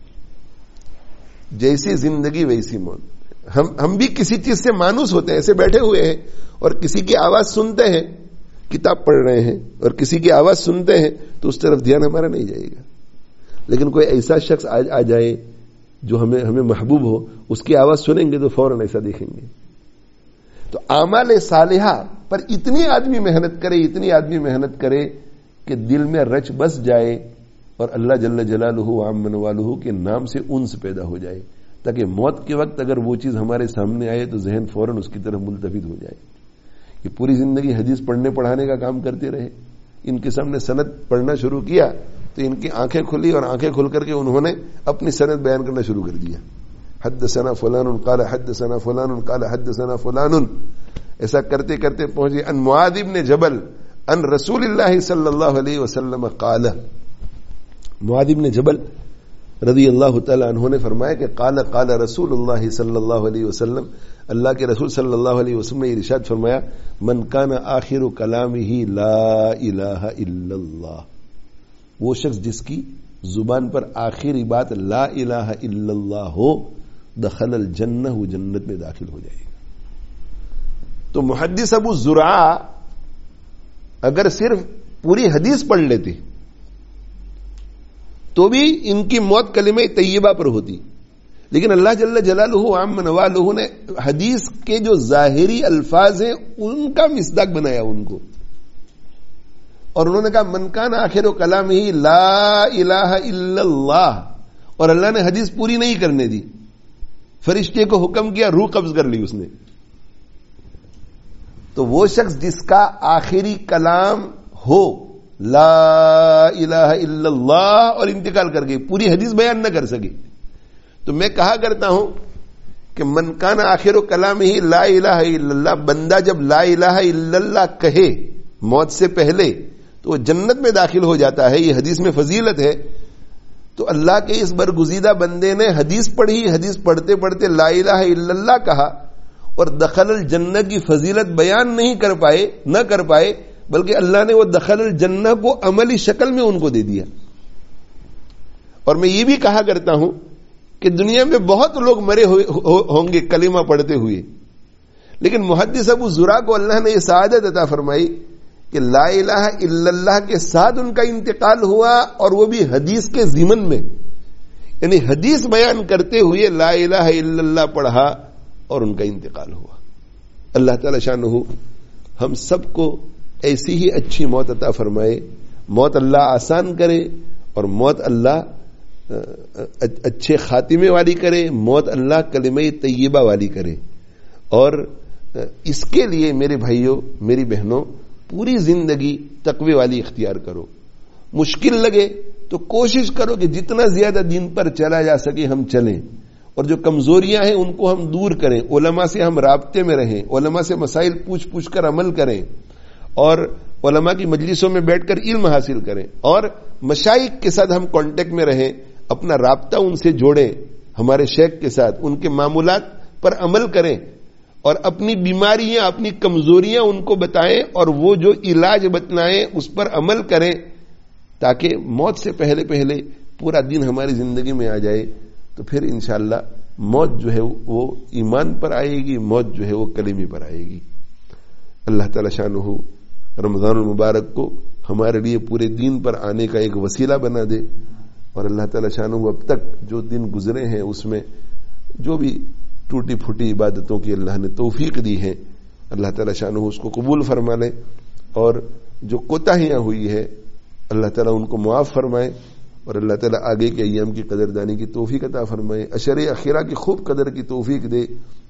جیسی زندگی ویسی موت. ہم بھی کسی چیز سے مانوس ہوتے ہیں, ایسے بیٹھے ہوئے ہیں اور کسی کی آواز سنتے ہیں, کتاب پڑھ رہے ہیں اور کسی کی آواز سنتے ہیں تو اس طرف دھیان ہمارا نہیں جائے گا. لیکن کوئی ایسا شخص آ جائے جو ہمیں محبوب ہو, اس کی آواز سنیں گے تو فوراً ایسا دیکھیں گے. تو اعمال صالحہ پر اتنی آدمی محنت کرے, اتنی آدمی محنت کرے کہ دل میں رچ بس جائے اور اللہ جل جلالہ وعم والہ کے نام سے انس پیدا ہو جائے, تاکہ موت کے وقت اگر وہ چیز ہمارے سامنے آئے تو ذہن فوراً اس کی طرف ملتفت ہو جائے. یہ پوری زندگی حدیث پڑھنے پڑھانے کا کام کرتے رہے, ان کے سامنے سند پڑھنا شروع کیا تو ان کی آنکھیں کھلی اور آنکھیں کھل کر کے انہوں نے اپنی سند بیان کرنا شروع کر دیا. حدثنا فلان قال حدثنا فلان قال حدثنا فلان. ایسا کرتے کرتے پہنچے ان معاذ بن جبل ان رسول اللہ صلی اللہ علیہ وسلم قال. معاذ بن جبل رضی اللہ تعالی عنہ نے فرمایا کہ قال قال رسول اللہ صلی اللہ علیہ وسلم, اللہ کے رسول صلی اللہ علیہ وسلم نے ارشاد فرمایا من کان آخر کلامہ لا الہ الا اللہ. وہ شخص جس کی زبان پر آخری بات لا الہ الا اللہ ہو دخل الجنہ, وہ جنت میں داخل ہو جائے گا. تو محدث ابو زرعہ اگر صرف پوری حدیث پڑھ لیتے تو بھی ان کی موت کلمہ طیبہ پر ہوتی, لیکن اللہ جل جلالہ وعم والہ نے حدیث کے جو ظاہری الفاظ ہیں ان کا مصداق بنایا ان کو, اور انہوں نے کہا من کان آخر کلامہ لا الہ الا اللہ, اور اللہ نے حدیث پوری نہیں کرنے دی, فرشتے کو حکم کیا, روح قبض کر لی اس نے. تو وہ شخص جس کا آخری کلام ہو لا الہ الا اللہ اور انتقال کر گئی, پوری حدیث بیان نہ کر سکے, تو میں کہا کرتا ہوں کہ من کان آخر کلامہ لا الہ الا اللہ, بندہ جب لا الہ الا اللہ کہے موت سے پہلے تو وہ جنت میں داخل ہو جاتا ہے. یہ حدیث میں فضیلت ہے. تو اللہ کے اس برگزیدہ بندے نے حدیث پڑھی, حدیث پڑھتے پڑھتے لا الہ الا اللہ کہا اور دخل الجنہ کی فضیلت بیان نہیں کر پائے, بلکہ اللہ نے وہ دخل الجنہ کو عملی شکل میں ان کو دے دیا. اور میں یہ بھی کہا کرتا ہوں کہ دنیا میں بہت لوگ مرے ہوں گے کلمہ پڑھتے ہوئے, لیکن محدث ابو زرعہ کو اللہ نے یہ سعادت عطا فرمائی کہ لا الہ الا اللہ کے ساتھ ان کا انتقال ہوا, اور وہ بھی حدیث کے ضمن میں, یعنی حدیث بیان کرتے ہوئے لا الہ الا اللہ پڑھا اور ان کا انتقال ہوا. اللہ تعالی شانہ ہم سب کو ایسی ہی اچھی موت عطا فرمائے, موت اللہ آسان کرے اور موت اللہ اچھے خاتمے والی کرے, موت اللہ کلمہ طیبہ والی کرے. اور اس کے لیے میرے بھائیوں میری بہنوں پوری زندگی تقوی والی اختیار کرو. مشکل لگے تو کوشش کرو کہ جتنا زیادہ دین پر چلا جا سکے ہم چلیں, اور جو کمزوریاں ہیں ان کو ہم دور کریں, علماء سے ہم رابطے میں رہیں, علماء سے مسائل پوچھ کر عمل کریں, اور علماء کی مجلسوں میں بیٹھ کر علم حاصل کریں, اور مشائخ کے ساتھ ہم کانٹیکٹ میں رہیں, اپنا رابطہ ان سے جوڑیں, ہمارے شیخ کے ساتھ ان کے معمولات پر عمل کریں, اور اپنی بیماریاں اپنی کمزوریاں ان کو بتائیں, اور وہ جو علاج بتلائیں اس پر عمل کریں, تاکہ موت سے پہلے پورا دن ہماری زندگی میں آ جائے. تو پھر انشاءاللہ موت جو ہے وہ ایمان پر آئے گی, موت جو ہے وہ کلمے پر آئے گی. اللہ تعالی شانہ رمضان المبارک کو ہمارے لیے پورے دین پر آنے کا ایک وسیلہ بنا دے, اور اللہ تعالی شانہ اب تک جو دن گزرے ہیں اس میں جو بھی ٹوٹی پھوٹی عبادتوں کی اللہ نے توفیق دی ہے, اللہ تعالی شانہ اس کو قبول فرما لے, اور جو کوتاہیاں ہوئی ہے اللہ تعالیٰ ان کو معاف فرمائے, اور اللہ تعالیٰ آگے کے ایام کی قدردانی کی توفیق عطا فرمائے, عشر اخیرہ کی خوب قدر کی توفیق دے.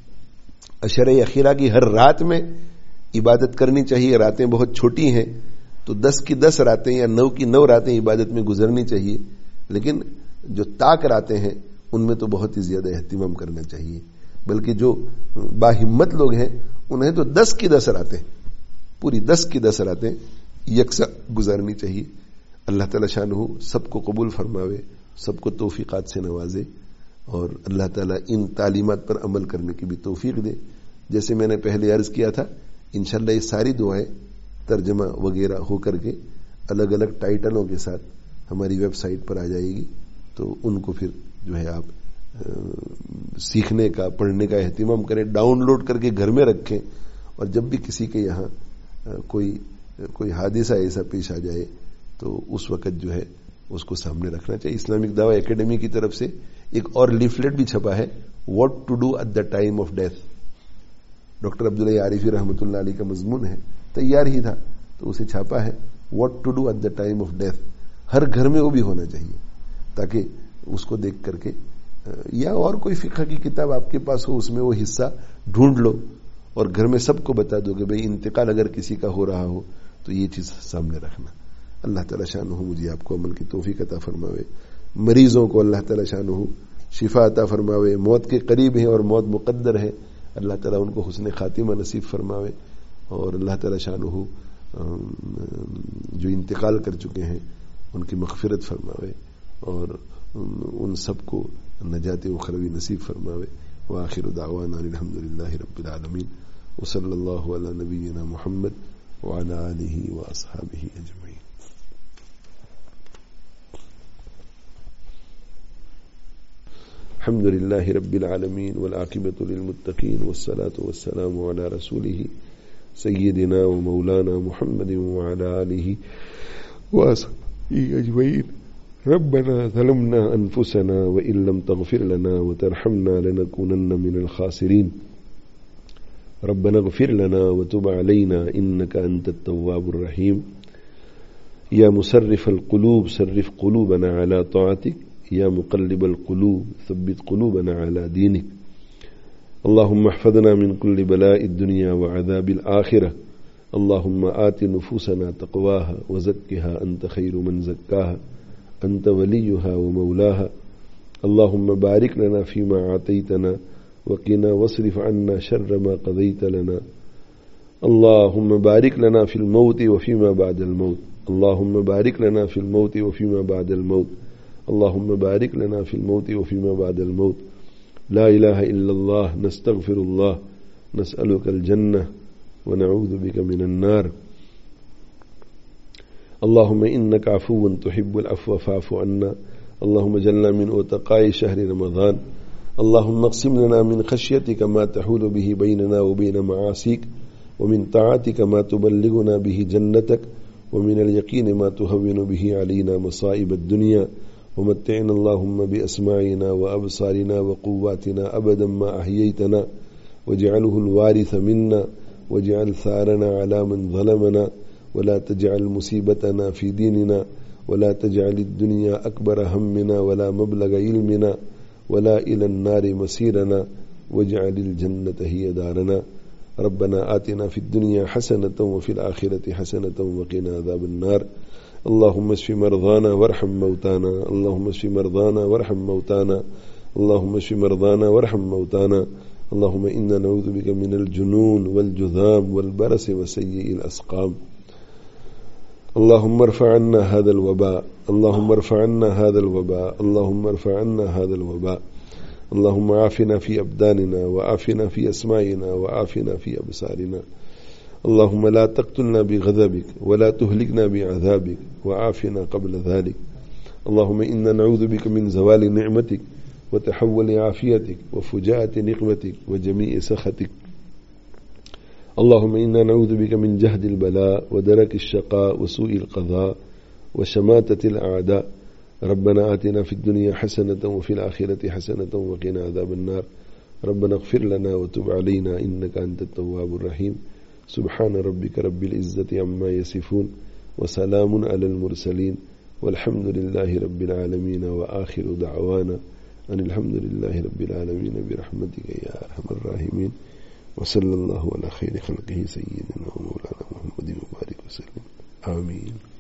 عشر اخیرہ کی ہر رات میں عبادت کرنی چاہیے, راتیں بہت چھوٹی ہیں تو 10 کی 10 راتیں یا 9 کی 9 راتیں عبادت میں گزرنی چاہیے. لیکن جو طاق راتیں ہیں ان میں تو بہت ہی زیادہ اہتمام کرنا چاہیے، بلکہ جو باہمت لوگ ہیں انہیں تو 10 کی 10 راتیں، پوری 10 کی 10 راتیں یکساں گزارنی چاہیے۔ اللہ تعالی شانہ سب کو قبول فرماوے، سب کو توفیقات سے نوازے، اور اللہ تعالیٰ ان تعلیمات پر عمل کرنے کی بھی توفیق دے۔ جیسے میں نے پہلے عرض کیا تھا، انشاءاللہ یہ ساری دعائیں ترجمہ وغیرہ ہو کر کے الگ الگ ٹائٹلوں کے ساتھ ہماری ویب سائٹ پر آ جائے گی، تو ان کو پھر جو ہے آپ سیکھنے کا، پڑھنے کا اہتمام کریں، ڈاؤن لوڈ کر کے گھر میں رکھیں، اور جب بھی کسی کے یہاں کوئی حادثہ ایسا پیش آ جائے تو اس وقت جو ہے اس کو سامنے رکھنا چاہیے۔ اسلامک دعویٰ اکیڈمی کی طرف سے ایک اور لیفلیٹ بھی چھپا ہے، what to do at the time of death. Doctor Abdullah Arifi رحمۃ اللہ علیہ کا مضمون ہے، تیار ہی تھا تو اسے چھاپا ہے، what to do at the time of death. ہر گھر میں وہ بھی ہونا چاہیے، تاکہ اس کو دیکھ کر کے، یا اور کوئی فقہ کی کتاب آپ کے پاس ہو، اس میں وہ حصہ ڈھونڈ لو اور گھر میں سب کو بتا دو کہ بھئی انتقال اگر کسی کا ہو رہا ہو تو یہ چیز سامنے رکھنا۔ اللہ تعالیٰ شانہ مجھے آپ کو عمل کی توفیق عطا فرماوے، مریضوں کو اللہ تعالیٰ شانہ شفا عطا فرماوے، موت کے قریب ہیں اور موت مقدر ہے، اللہ تعالیٰ ان کو حسن خاتمہ نصیب فرماوے، اور اللہ تعالیٰ شانہ جو انتقال کر چکے ہیں ان کی مغفرت فرماوے، اور ان سب کو نجات اخروی نصیب فرماوے۔ وآخر دعوانا الحمدللہ رب العالمین، وصلی اللہ علی نبینا محمد وعلی آلہ واصحابہ اجمعین۔ الحمد لله رب العالمين والعاقبة للمتقين والصلاة والسلام على رسوله سيدنا ومولانا محمد وعلى آله وصحبه أجمعين۔ ربنا ظلمنا أنفسنا وإن لم تغفر لنا وترحمنا لنكونن من الخاسرين، ربنا اغفر لنا وتب علينا إنك أنت التواب الرحيم، يا مصرف القلوب صرف قلوبنا على طاعتك، یا مقلب القلوب ثبت قلوبنا على دينك، اللهم احفظنا من كل بلاء الدنيا وعذاب الآخرة، اللهم آت نفوسنا تقواها وزكها أنت خير من زكاها أنت وليها ومولاها، اللهم بارك لنا فيما عطيتنا وقنا واصرف عنا شر ما قضيت لنا، اللهم بارك لنا في الموت وفيما بعد الموت، اللهم بارك لنا في الموت وفيما بعد الموت، اللهم بارك لنا في الموت وفيما بعد الموت، لا إله إلا الله، نستغفر الله، نسألك الجنة ونعوذ بك من النار، اللهم إنك عفو تحب العفو فاعف عنا، اللهم اجعلنا من أتقاء شهر رمضان، اللهم اقسم لنا من خشيتك ما تحول به بيننا وبين معاصيك، ومن طاعتك ما تبلغنا به جنتك، ومن اليقين ما تهون به علينا مصائب الدنيا، ومتعنا اللهم بأسماعنا وأبصارنا وقواتنا أبدا ما أحييتنا، واجعله الوارث منا، واجعل ثارنا على من ظلمنا، ولا تجعل مصيبتنا في ديننا، ولا تجعل الدنيا أكبر همنا ولا مبلغ علمنا، ولا إلى النار مسيرنا، واجعل الجنة هي دارنا، ربنا آتنا في الدنيا حسنة وفي الآخرة حسنة وقنا عذاب النار، اللهم اشف مرضانا وارحم موتانا، اللهم اشف مرضانا وارحم موتانا، اللهم اشف مرضانا وارحم موتانا، اللهم إنا نعوذ بك من الجنون والجذام والبرص وسيء الأسقام، اللهم ارفع عنا هذا الوباء، اللهم ارفع عنا هذا الوباء، اللهم ارفع عنا هذا الوباء، اللهم عافنا في أبداننا وعافنا في أسماعنا وعافنا في أبصارنا، اللهم لا تقتلنا بغضبك ولا تهلكنا بعذابك وعافنا قبل ذلك، اللهم إنا نعوذ بك من زوال نعمتك وتحول عافيتك وفجاءة نقمتك وجميع سخطك، اللهم إنا نعوذ بك من جهد البلاء ودرك الشقاء وسوء القضاء وشماتة الأعداء، ربنا آتنا في الدنيا حسنة وفي الآخرة حسنة وقنا عذاب النار، ربنا اغفر لنا وتب علينا إنك أنت التواب الرحيم، سبحان ربك رب العزة عما يصفون وسلام على المرسلين والحمد لله رب العالمين، وآخر دعوانا أن الحمد لله رب العالمين برحمتك يا أرحم الراحمين، وصلى الله على خير خلقه سيدنا ومولانا محمد وبارك وسلم، آمين۔